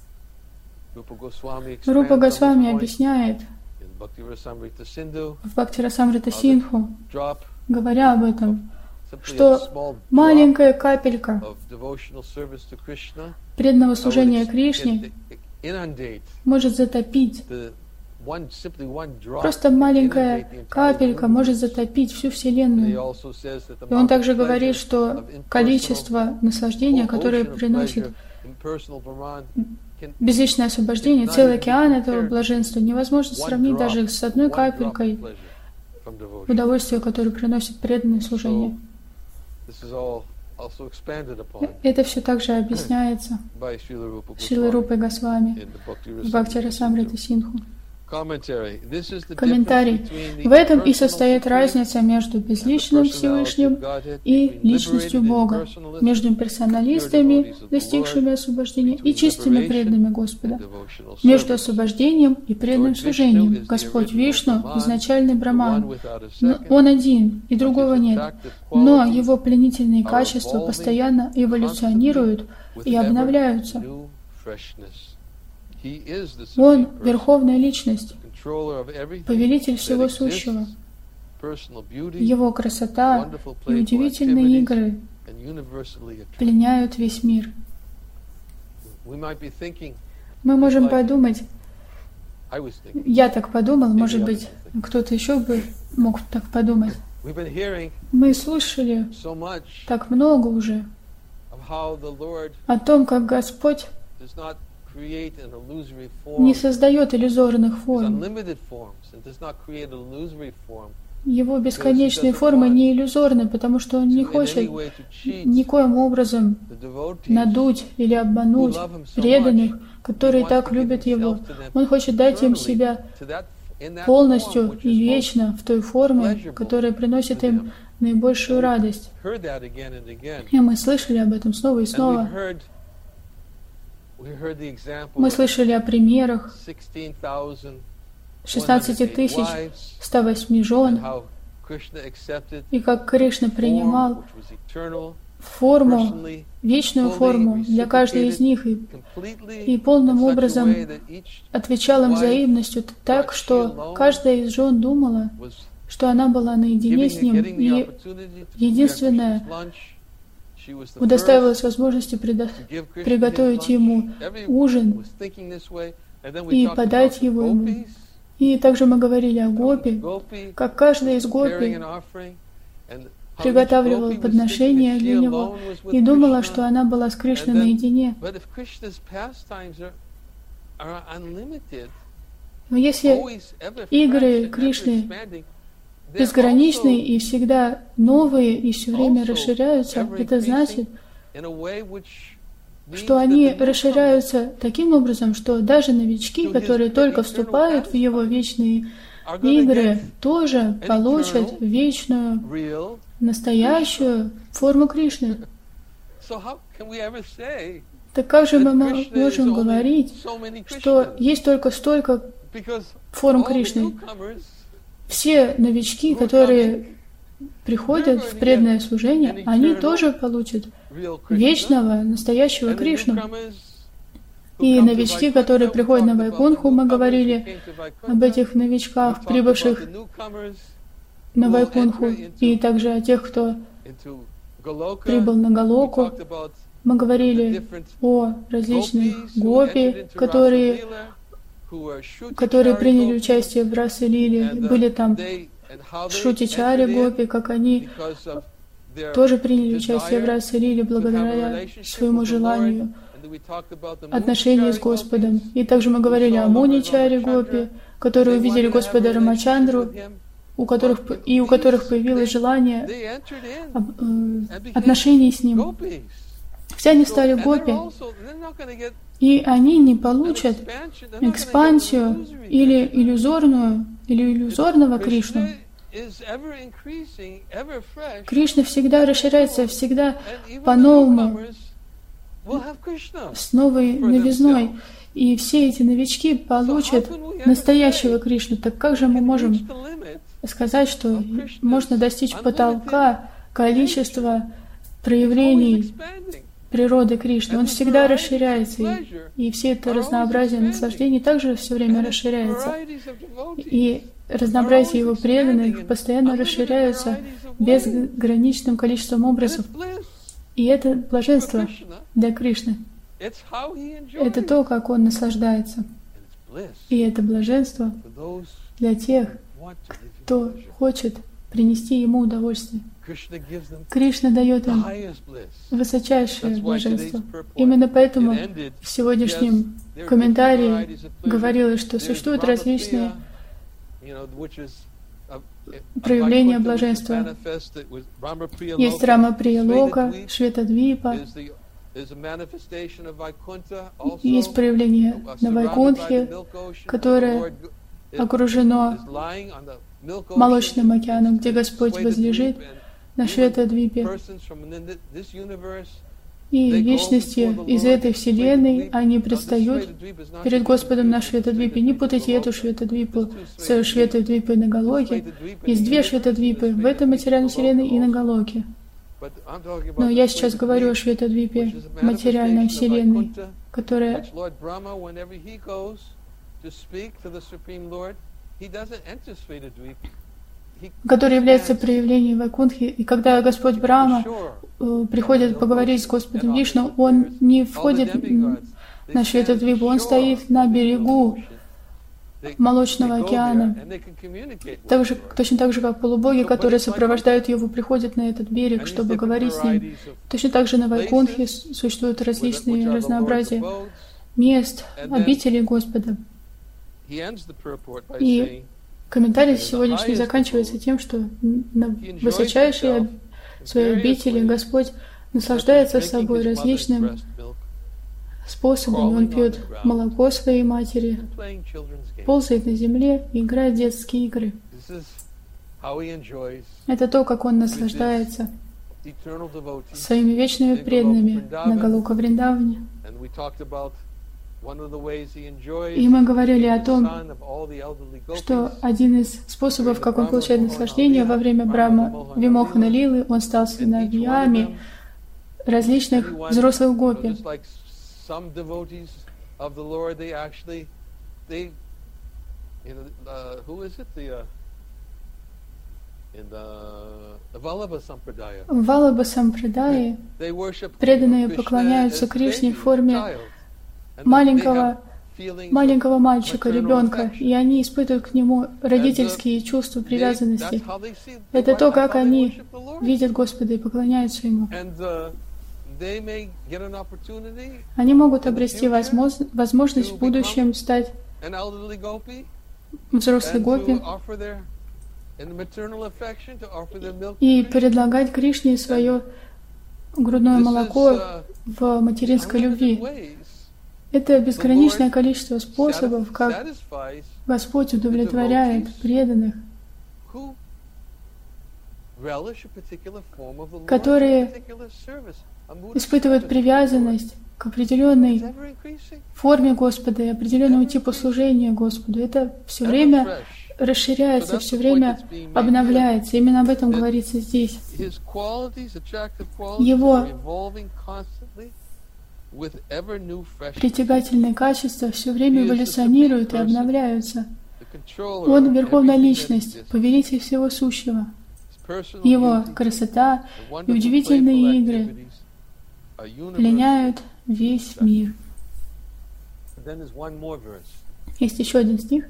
Рупа Госвами объясняет в Бхакти-расамрита Синдху, говоря об этом, что маленькая капелька преданного служения Кришне может затопить, просто маленькая капелька может затопить всю Вселенную. И он также говорит, что количество наслаждения, которое приносит безличное освобождение, целый океан этого блаженства, невозможно сравнить даже с одной капелькой удовольствия, которое приносит преданное служение. Это все также объясняется Шрилой Рупой Госвами в Бхакти-расамрита Синдху. Комментарий. В этом и состоит разница между безличным Всевышним и личностью Бога, между персоналистами, достигшими освобождения, и чистыми преданными Господа, между освобождением и преданным служением. Господь Вишну — изначальный Браман. Он один, и другого нет. Но Его пленительные качества постоянно эволюционируют и обновляются. Он — Верховная Личность, Повелитель всего сущего. Его красота и удивительные игры пленяют весь мир. Мы можем подумать, я так подумал, может быть, кто-то еще бы мог так подумать. Мы слышали так много уже о том, как Господь не создает иллюзорных форм. Его бесконечные формы не иллюзорны, потому что Он не хочет никоим образом надуть или обмануть преданных, которые так любят Его. Он хочет дать им себя полностью и вечно в той форме, которая приносит им наибольшую радость. И мы слышали об этом снова и снова. Мы слышали о примерах шестнадцати тысяч ста восьми жен, и как Кришна принимал форму, вечную форму для каждой из них, и, и полным образом отвечал им взаимностью так, что каждая из жен думала, что она была наедине с ним, и единственная удостаивалась возможности предо- приготовить ему ужин и подать его ему. И также мы говорили о гопи, как каждая из гопи приготавливала подношение для него и думала, что она была с Кришной наедине. Но если игры Кришны безграничные и всегда новые и все время расширяются, это значит, что они расширяются таким образом, что даже новички, которые только вступают в его вечные игры, тоже получат вечную, настоящую форму Кришны. Так как же мы можем говорить, что есть только столько форм Кришны? Все новички, которые приходят в преданное служение, они тоже получат вечного, настоящего Кришну. И новички, которые приходят на Вайкунху, мы говорили об этих новичках, прибывших на Вайкунху, и также о тех, кто прибыл на Галоку. Мы говорили о различных гопи, которые которые приняли участие в Расе Лиле, были там Шрутичари Гопи, как они тоже приняли участие в Расе Лиле благодаря своему желанию отношения с Господом. И также мы говорили о Муничари Гопи, которые увидели Господа Рамачандру, у которых, и у которых появилось желание отношений с Ним. Все они стали гопи, и они не получат экспансию или иллюзорную, или иллюзорного Кришну. Кришна всегда расширяется, всегда по-новому, с новой новизной. И все эти новички получат настоящего Кришну. Так как же мы можем сказать, что можно достичь потолка количества проявлений природы Кришны? Он всегда расширяется, и, и все это разнообразие наслаждений также все время расширяется. И разнообразие его преданных постоянно расширяется безграничным количеством образов. И это блаженство для Кришны. Это то, как он наслаждается. И это блаженство для тех, кто хочет принести ему удовольствие. Кришна дает им высочайшее блаженство. Именно поэтому в сегодняшнем комментарии говорилось, что существуют различные проявления блаженства. Есть Рама-прия Лока, Шветадвипа, есть проявление на Вайкунтхе, которое окружено молочным океаном, где Господь возлежит на Шветадвипе. И личности из этой вселенной, они предстают перед Господом на Шветадвипе. Не путайте эту Шветадвипу с Шветадвипой на Галоке. Есть две Шветадвипы в этой материальной вселенной и на Галоке. Но я сейчас говорю о Шветадвипе материальной вселенной, которая который является проявлением Вайкунтхи. И когда Господь Брахма э, приходит поговорить с Господом Вишну, он не входит на Шветадвипу, он стоит на берегу Молочного океана. Так же, точно так же, как полубоги, которые сопровождают его, приходят на этот берег, чтобы говорить с ним. Точно так же на Вайкунтхе существуют различные разнообразия мест, обителей Господа. И комментарий сегодняшний заканчивается тем, что на высочайшей своей обители Господь наслаждается собой различным способами. Он пьет молоко своей матери, ползает на земле и играет в детские игры. Это то, как он наслаждается своими вечными преданными на Галока Вриндаване. И мы говорили о том, что один из способов, как он получает наслаждение во время Брахма Вимохана Лилы, он стал сыновьями различных взрослых гопи. В Валаба Сампрадае преданные поклоняются Кришне в форме маленького, маленького мальчика, ребенка, и они испытывают к нему родительские чувства привязанности. Это то, как они видят Господа и поклоняются Ему. Они могут обрести возможность в будущем стать взрослой гопи и предлагать Кришне свое грудное молоко в материнской любви. Это безграничное количество способов, как Господь удовлетворяет преданных, которые испытывают привязанность к определенной форме Господа и определенному типу служения Господу. Это все время расширяется, все время обновляется. Именно об этом говорится здесь. Его притягательные качества все время эволюционируют и обновляются. Он — Верховная Личность, Повелитель всего сущего. Его красота и удивительные игры пленяют весь мир. Есть еще один стих.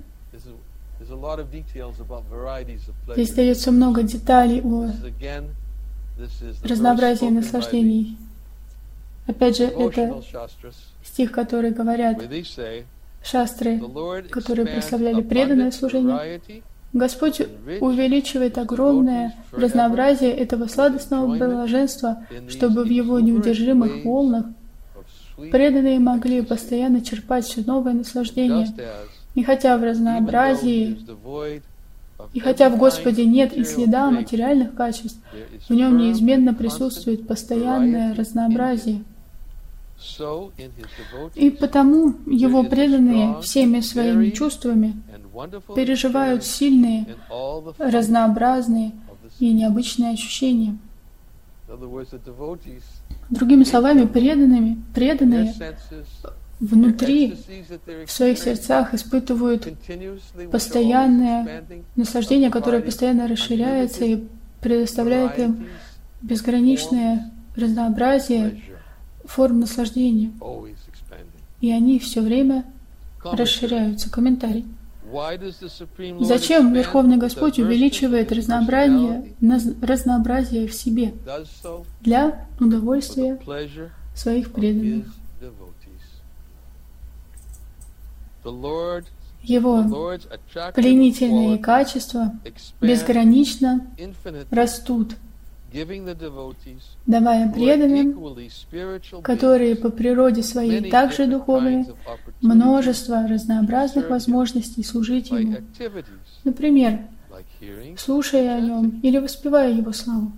Здесь дается много деталей о разнообразии наслаждений. Опять же, это стих, который говорят шастры, которые прославляли преданное служение. Господь увеличивает огромное разнообразие этого сладостного блаженства, чтобы в Его неудержимых волнах преданные могли постоянно черпать все новое наслаждение. И хотя в разнообразии, и хотя в Господе нет и следа материальных качеств, в Нем неизменно присутствует постоянное разнообразие. И потому Его преданные всеми своими чувствами переживают сильные, разнообразные и необычные ощущения. Другими словами, преданными, преданные внутри, в своих сердцах испытывают постоянное наслаждение, которое постоянно расширяется и предоставляет им безграничное разнообразие форм наслаждения. И они все время расширяются. Комментарий. Зачем Верховный Господь увеличивает разнообразие, разнообразие в себе? Для удовольствия своих преданных. Его пленительные качества безгранично растут давая преданным, которые по природе своей также духовны, множество разнообразных возможностей служить Ему. Например, слушая о Нем или воспевая Его славу.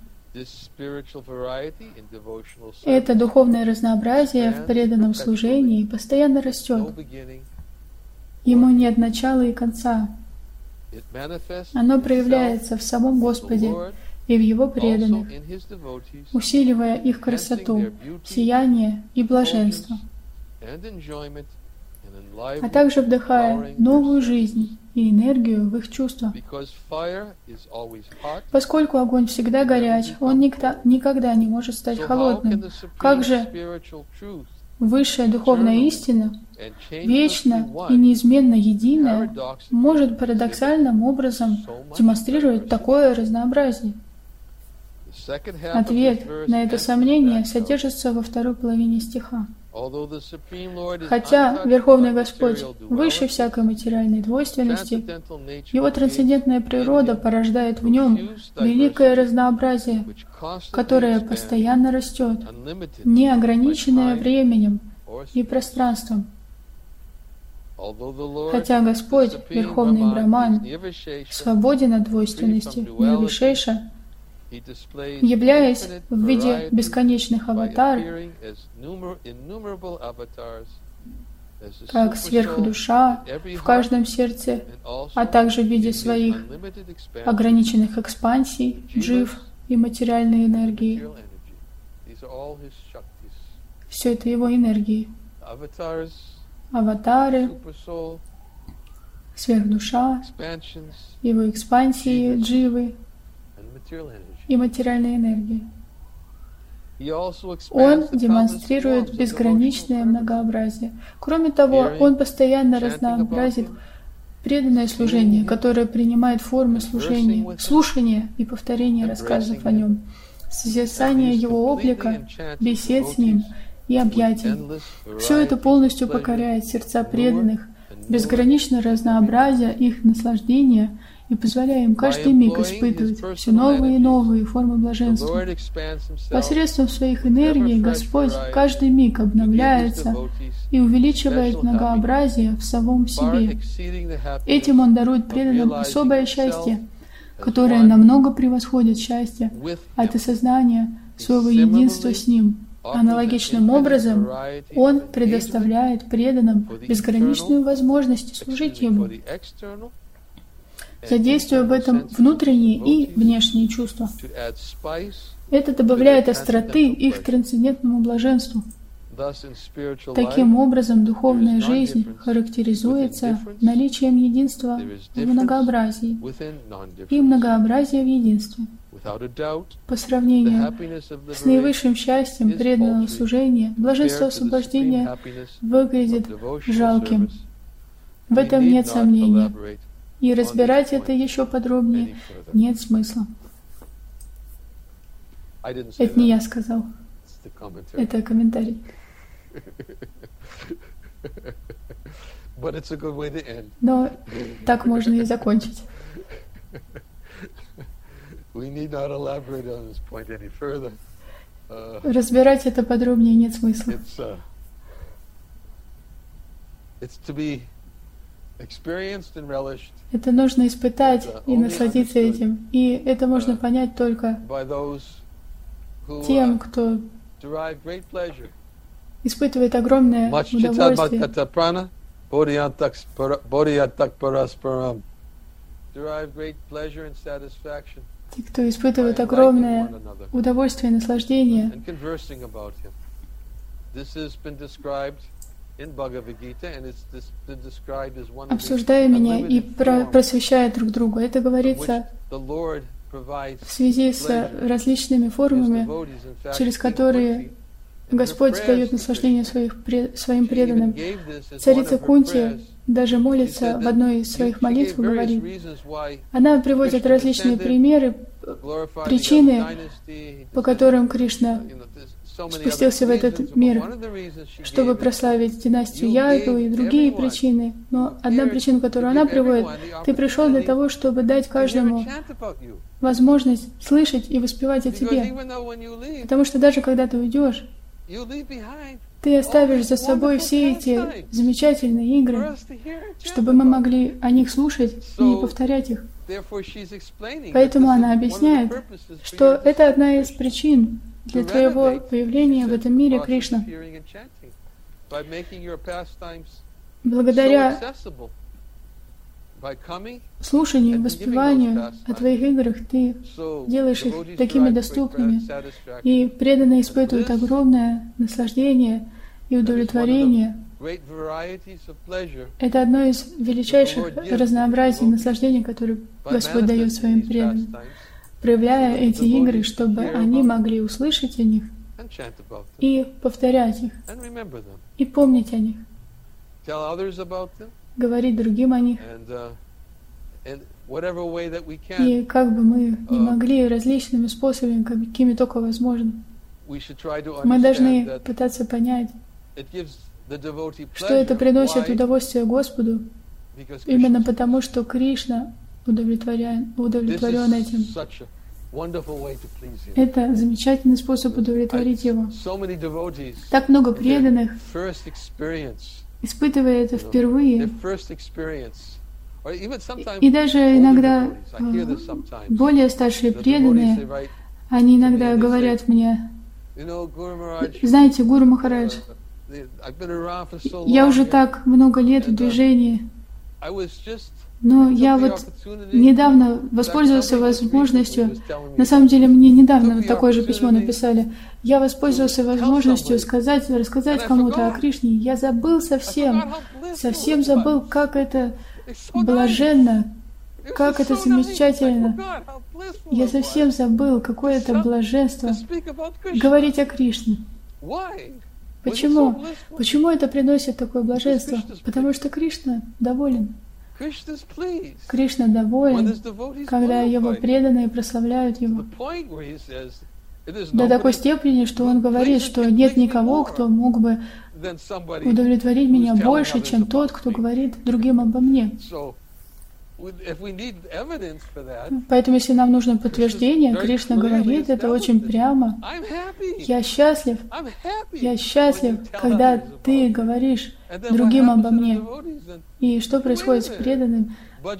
Это духовное разнообразие в преданном служении постоянно растет. Ему нет начала и конца. Оно проявляется в самом Господе и в Его преданных, усиливая их красоту, сияние и блаженство, а также вдыхая новую жизнь и энергию в их чувства. Поскольку огонь всегда горяч, он никогда, никогда не может стать холодным. Как же высшая духовная истина, вечно и неизменно единая, может парадоксальным образом демонстрировать такое разнообразие? Ответ на это сомнение содержится во второй половине стиха. Хотя Верховный Господь выше всякой материальной двойственности, Его трансцендентная природа порождает в Нем великое разнообразие, которое постоянно растет, не ограниченное временем и пространством. Хотя Господь, Верховный Браман, свободен от двойственности, Нирвишеша, являясь в виде бесконечных аватар, как сверхдуша в каждом сердце, а также в виде своих ограниченных экспансий, джив и материальной энергии. Все это Его энергии. Аватары, сверхдуша, Его экспансии, дживы и материальной энергии. Он демонстрирует безграничное многообразие. Кроме того, Он постоянно разнообразит преданное служение, которое принимает формы служения, слушания и повторения рассказов о Нем, созерцание Его облика, бесед с Ним и объятий. Все это полностью покоряет сердца преданных, безгранично разнообразия их наслаждения и позволяя им каждый миг испытывать все новые и новые формы блаженства. Посредством своих энергий Господь каждый миг обновляется и увеличивает многообразие в самом себе. Этим Он дарует преданным особое счастье, которое намного превосходит счастье от осознания своего единства с Ним. Аналогичным образом Он предоставляет преданным безграничную возможность служить Ему, задействуя в этом внутренние и внешние чувства. Это добавляет остроты их трансцендентному блаженству. Таким образом, духовная жизнь характеризуется наличием единства в многообразии и многообразия в единстве. По сравнению с наивысшим счастьем преданного служения, блаженство освобождения выглядит жалким. В этом нет сомнения. И разбирать это еще подробнее нет смысла. Это не я сказал. Это комментарий. Но так можно и закончить. Разбирать это подробнее нет смысла. Это нужно испытать и насладиться этим. И это можно понять только тем, кто испытывает огромное удовольствие. Те, кто испытывает огромное удовольствие и наслаждение, обсуждая меня и про- просвещая друг друга. Это говорится в связи с различными формами, через которые Господь дает наслаждение своих, своим преданным. Царица Кунти даже молится в одной из своих молитв и говорит, она приводит различные примеры, причины, по которым Кришна спустился в этот мир, чтобы прославить династию Яду и другие причины. Но одна причина, которую она приводит, ты пришел для того, чтобы дать каждому возможность слышать и воспевать о тебе. Потому что даже когда ты уйдешь, ты оставишь за собой все эти замечательные игры, чтобы мы могли о них слушать и повторять их. Поэтому она объясняет, что это одна из причин для твоего появления в этом мире, Кришна. Благодаря слушанию, воспеванию о твоих играх, ты делаешь их такими доступными, и преданные испытывают огромное наслаждение и удовлетворение. Это одно из величайших разнообразий наслаждений, которые Господь дает своим преданным, проявляя эти игры, чтобы они могли услышать о них и повторять их, и помнить о них, говорить другим о них. И как бы мы ни могли, различными способами, какими только возможно, мы должны пытаться понять, что это приносит удовольствие Господу, именно потому, что Кришна удовлетворен, удовлетворен этим. Это замечательный способ удовлетворить Его. Так много преданных, испытывая это впервые, и даже иногда более старшие преданные, они иногда говорят мне: знаете, Гуру Махарадж, я уже так много лет в движении, но я вот недавно воспользовался возможностью, на самом деле мне недавно вот такое же письмо написали, я воспользовался возможностью сказать, рассказать кому-то о Кришне, я забыл совсем, совсем забыл, как это блаженно, как это замечательно. Я совсем забыл, какое это блаженство говорить о Кришне. Почему? Почему это приносит такое блаженство? Потому что Кришна доволен. Кришна доволен, когда Его преданные прославляют Его. До такой степени, что Он говорит, что нет никого, кто мог бы удовлетворить меня больше, чем тот, кто говорит другим обо мне. Поэтому, если нам нужно подтверждение, Кришна говорит это очень прямо. Я счастлив, я счастлив, когда ты говоришь другим обо мне. И что происходит с преданным?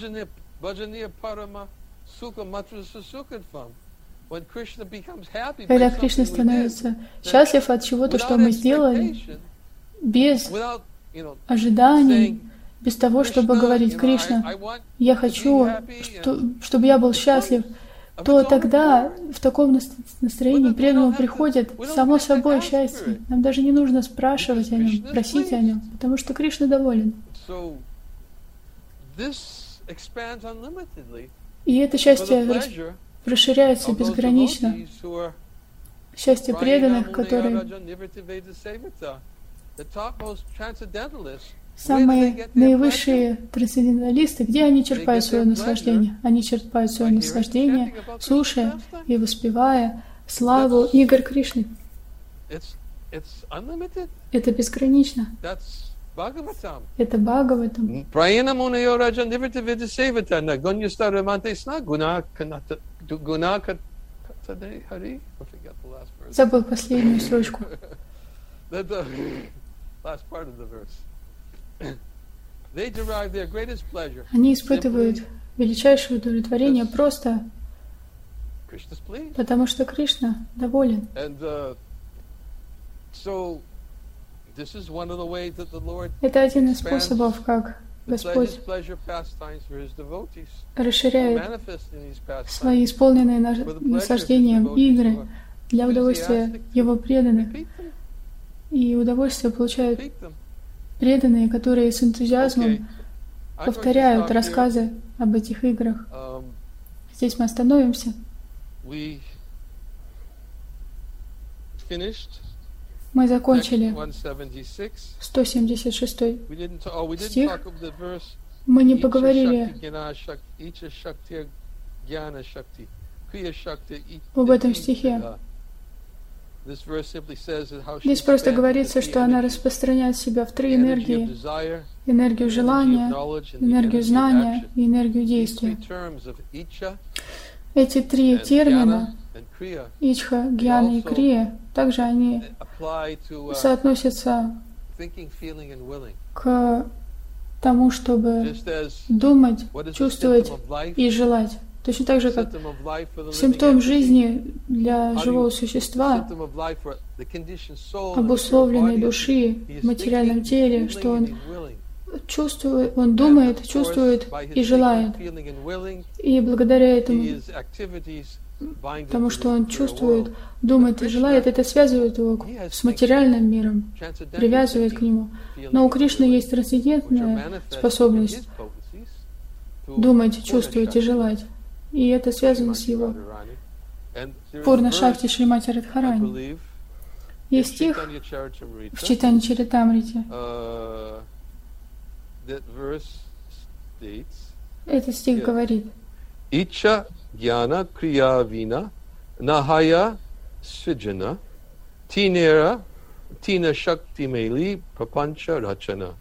Когда Кришна становится счастлив от чего-то, что мы сделали, без ожиданий, без того, чтобы говорить: Кришна, я хочу, что, чтобы я был счастлив, то тогда в таком настроении преданному приходит само собой счастье. Нам даже не нужно спрашивать о нем, просить о нем, потому что Кришна доволен. И это счастье расширяется безгранично. Счастье преданных, которые самые наивысшие трансценденталисты, где они черпают свое наслаждение? Они черпают свое наслаждение, слушая и воспевая славу игр Кришны. Это безгранично. Это Бхагаватам. Забыл последнюю строчку. Они испытывают величайшее удовлетворение просто потому, что Кришна доволен. Это один из способов, как Господь расширяет свои исполненные наслаждением игры для удовольствия Его преданных. И удовольствие получают преданные, которые с энтузиазмом повторяют рассказы об этих играх. Здесь мы остановимся. Мы закончили сто семьдесят шестой стих. Мы не поговорили об этом стихе. Здесь просто говорится, что она распространяет себя в три энергии: энергию желания, энергию знания и энергию действия. Эти три термина — ичха, гьяна и крия — также они соотносятся к тому, чтобы думать, чувствовать и желать. Точно так же, как симптом жизни для живого существа, обусловленной души в материальном теле, что он чувствует, он думает, чувствует и желает. И благодаря этому, тому, что он чувствует, думает и желает, это связывает его с материальным миром, привязывает к нему. Но у Кришны есть трансцендентная способность думать, чувствовать и желать. И это связано с его Пурна Шакти Шримати Радхарани. Есть стих в Чайтанья Чаритамрите. Этот стих говорит: Ича гьяна крия вина нахая свиджана тинера тина шакти мели прапанча рачана.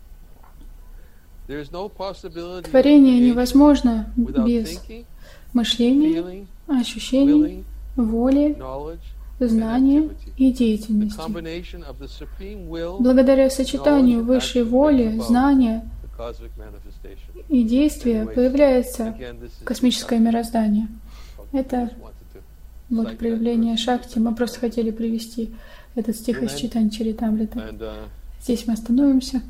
Творение невозможно без мышления, ощущений, воли, знания и деятельности. Благодаря сочетанию высшей воли, знания и действия появляется космическое мироздание. Это вот проявление Шакти. Мы просто хотели привести этот стих из Чайтанья Чаритамрита. Здесь мы остановимся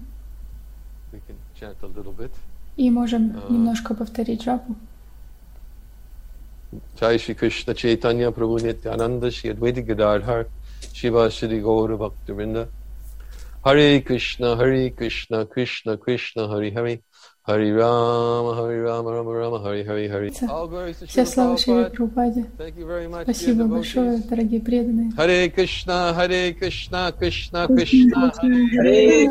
и можем немножко повторить джапу. Jai Shri Krishna Chaitanya Prabhu Nityananda Shri Advaita Gadadhar Shiva Shri Gaura Bhaktivinoda Hare Krishna Hare Krishna Krishna Krishna Hare Hare Hare Rama Hare Rama Rama Rama Hare Hare Hare. Вся слава Шри Прабхупаде. Спасибо большое, дорогие преданные. Hare Krishna Hare Krishna Krishna Krishna Hare Hare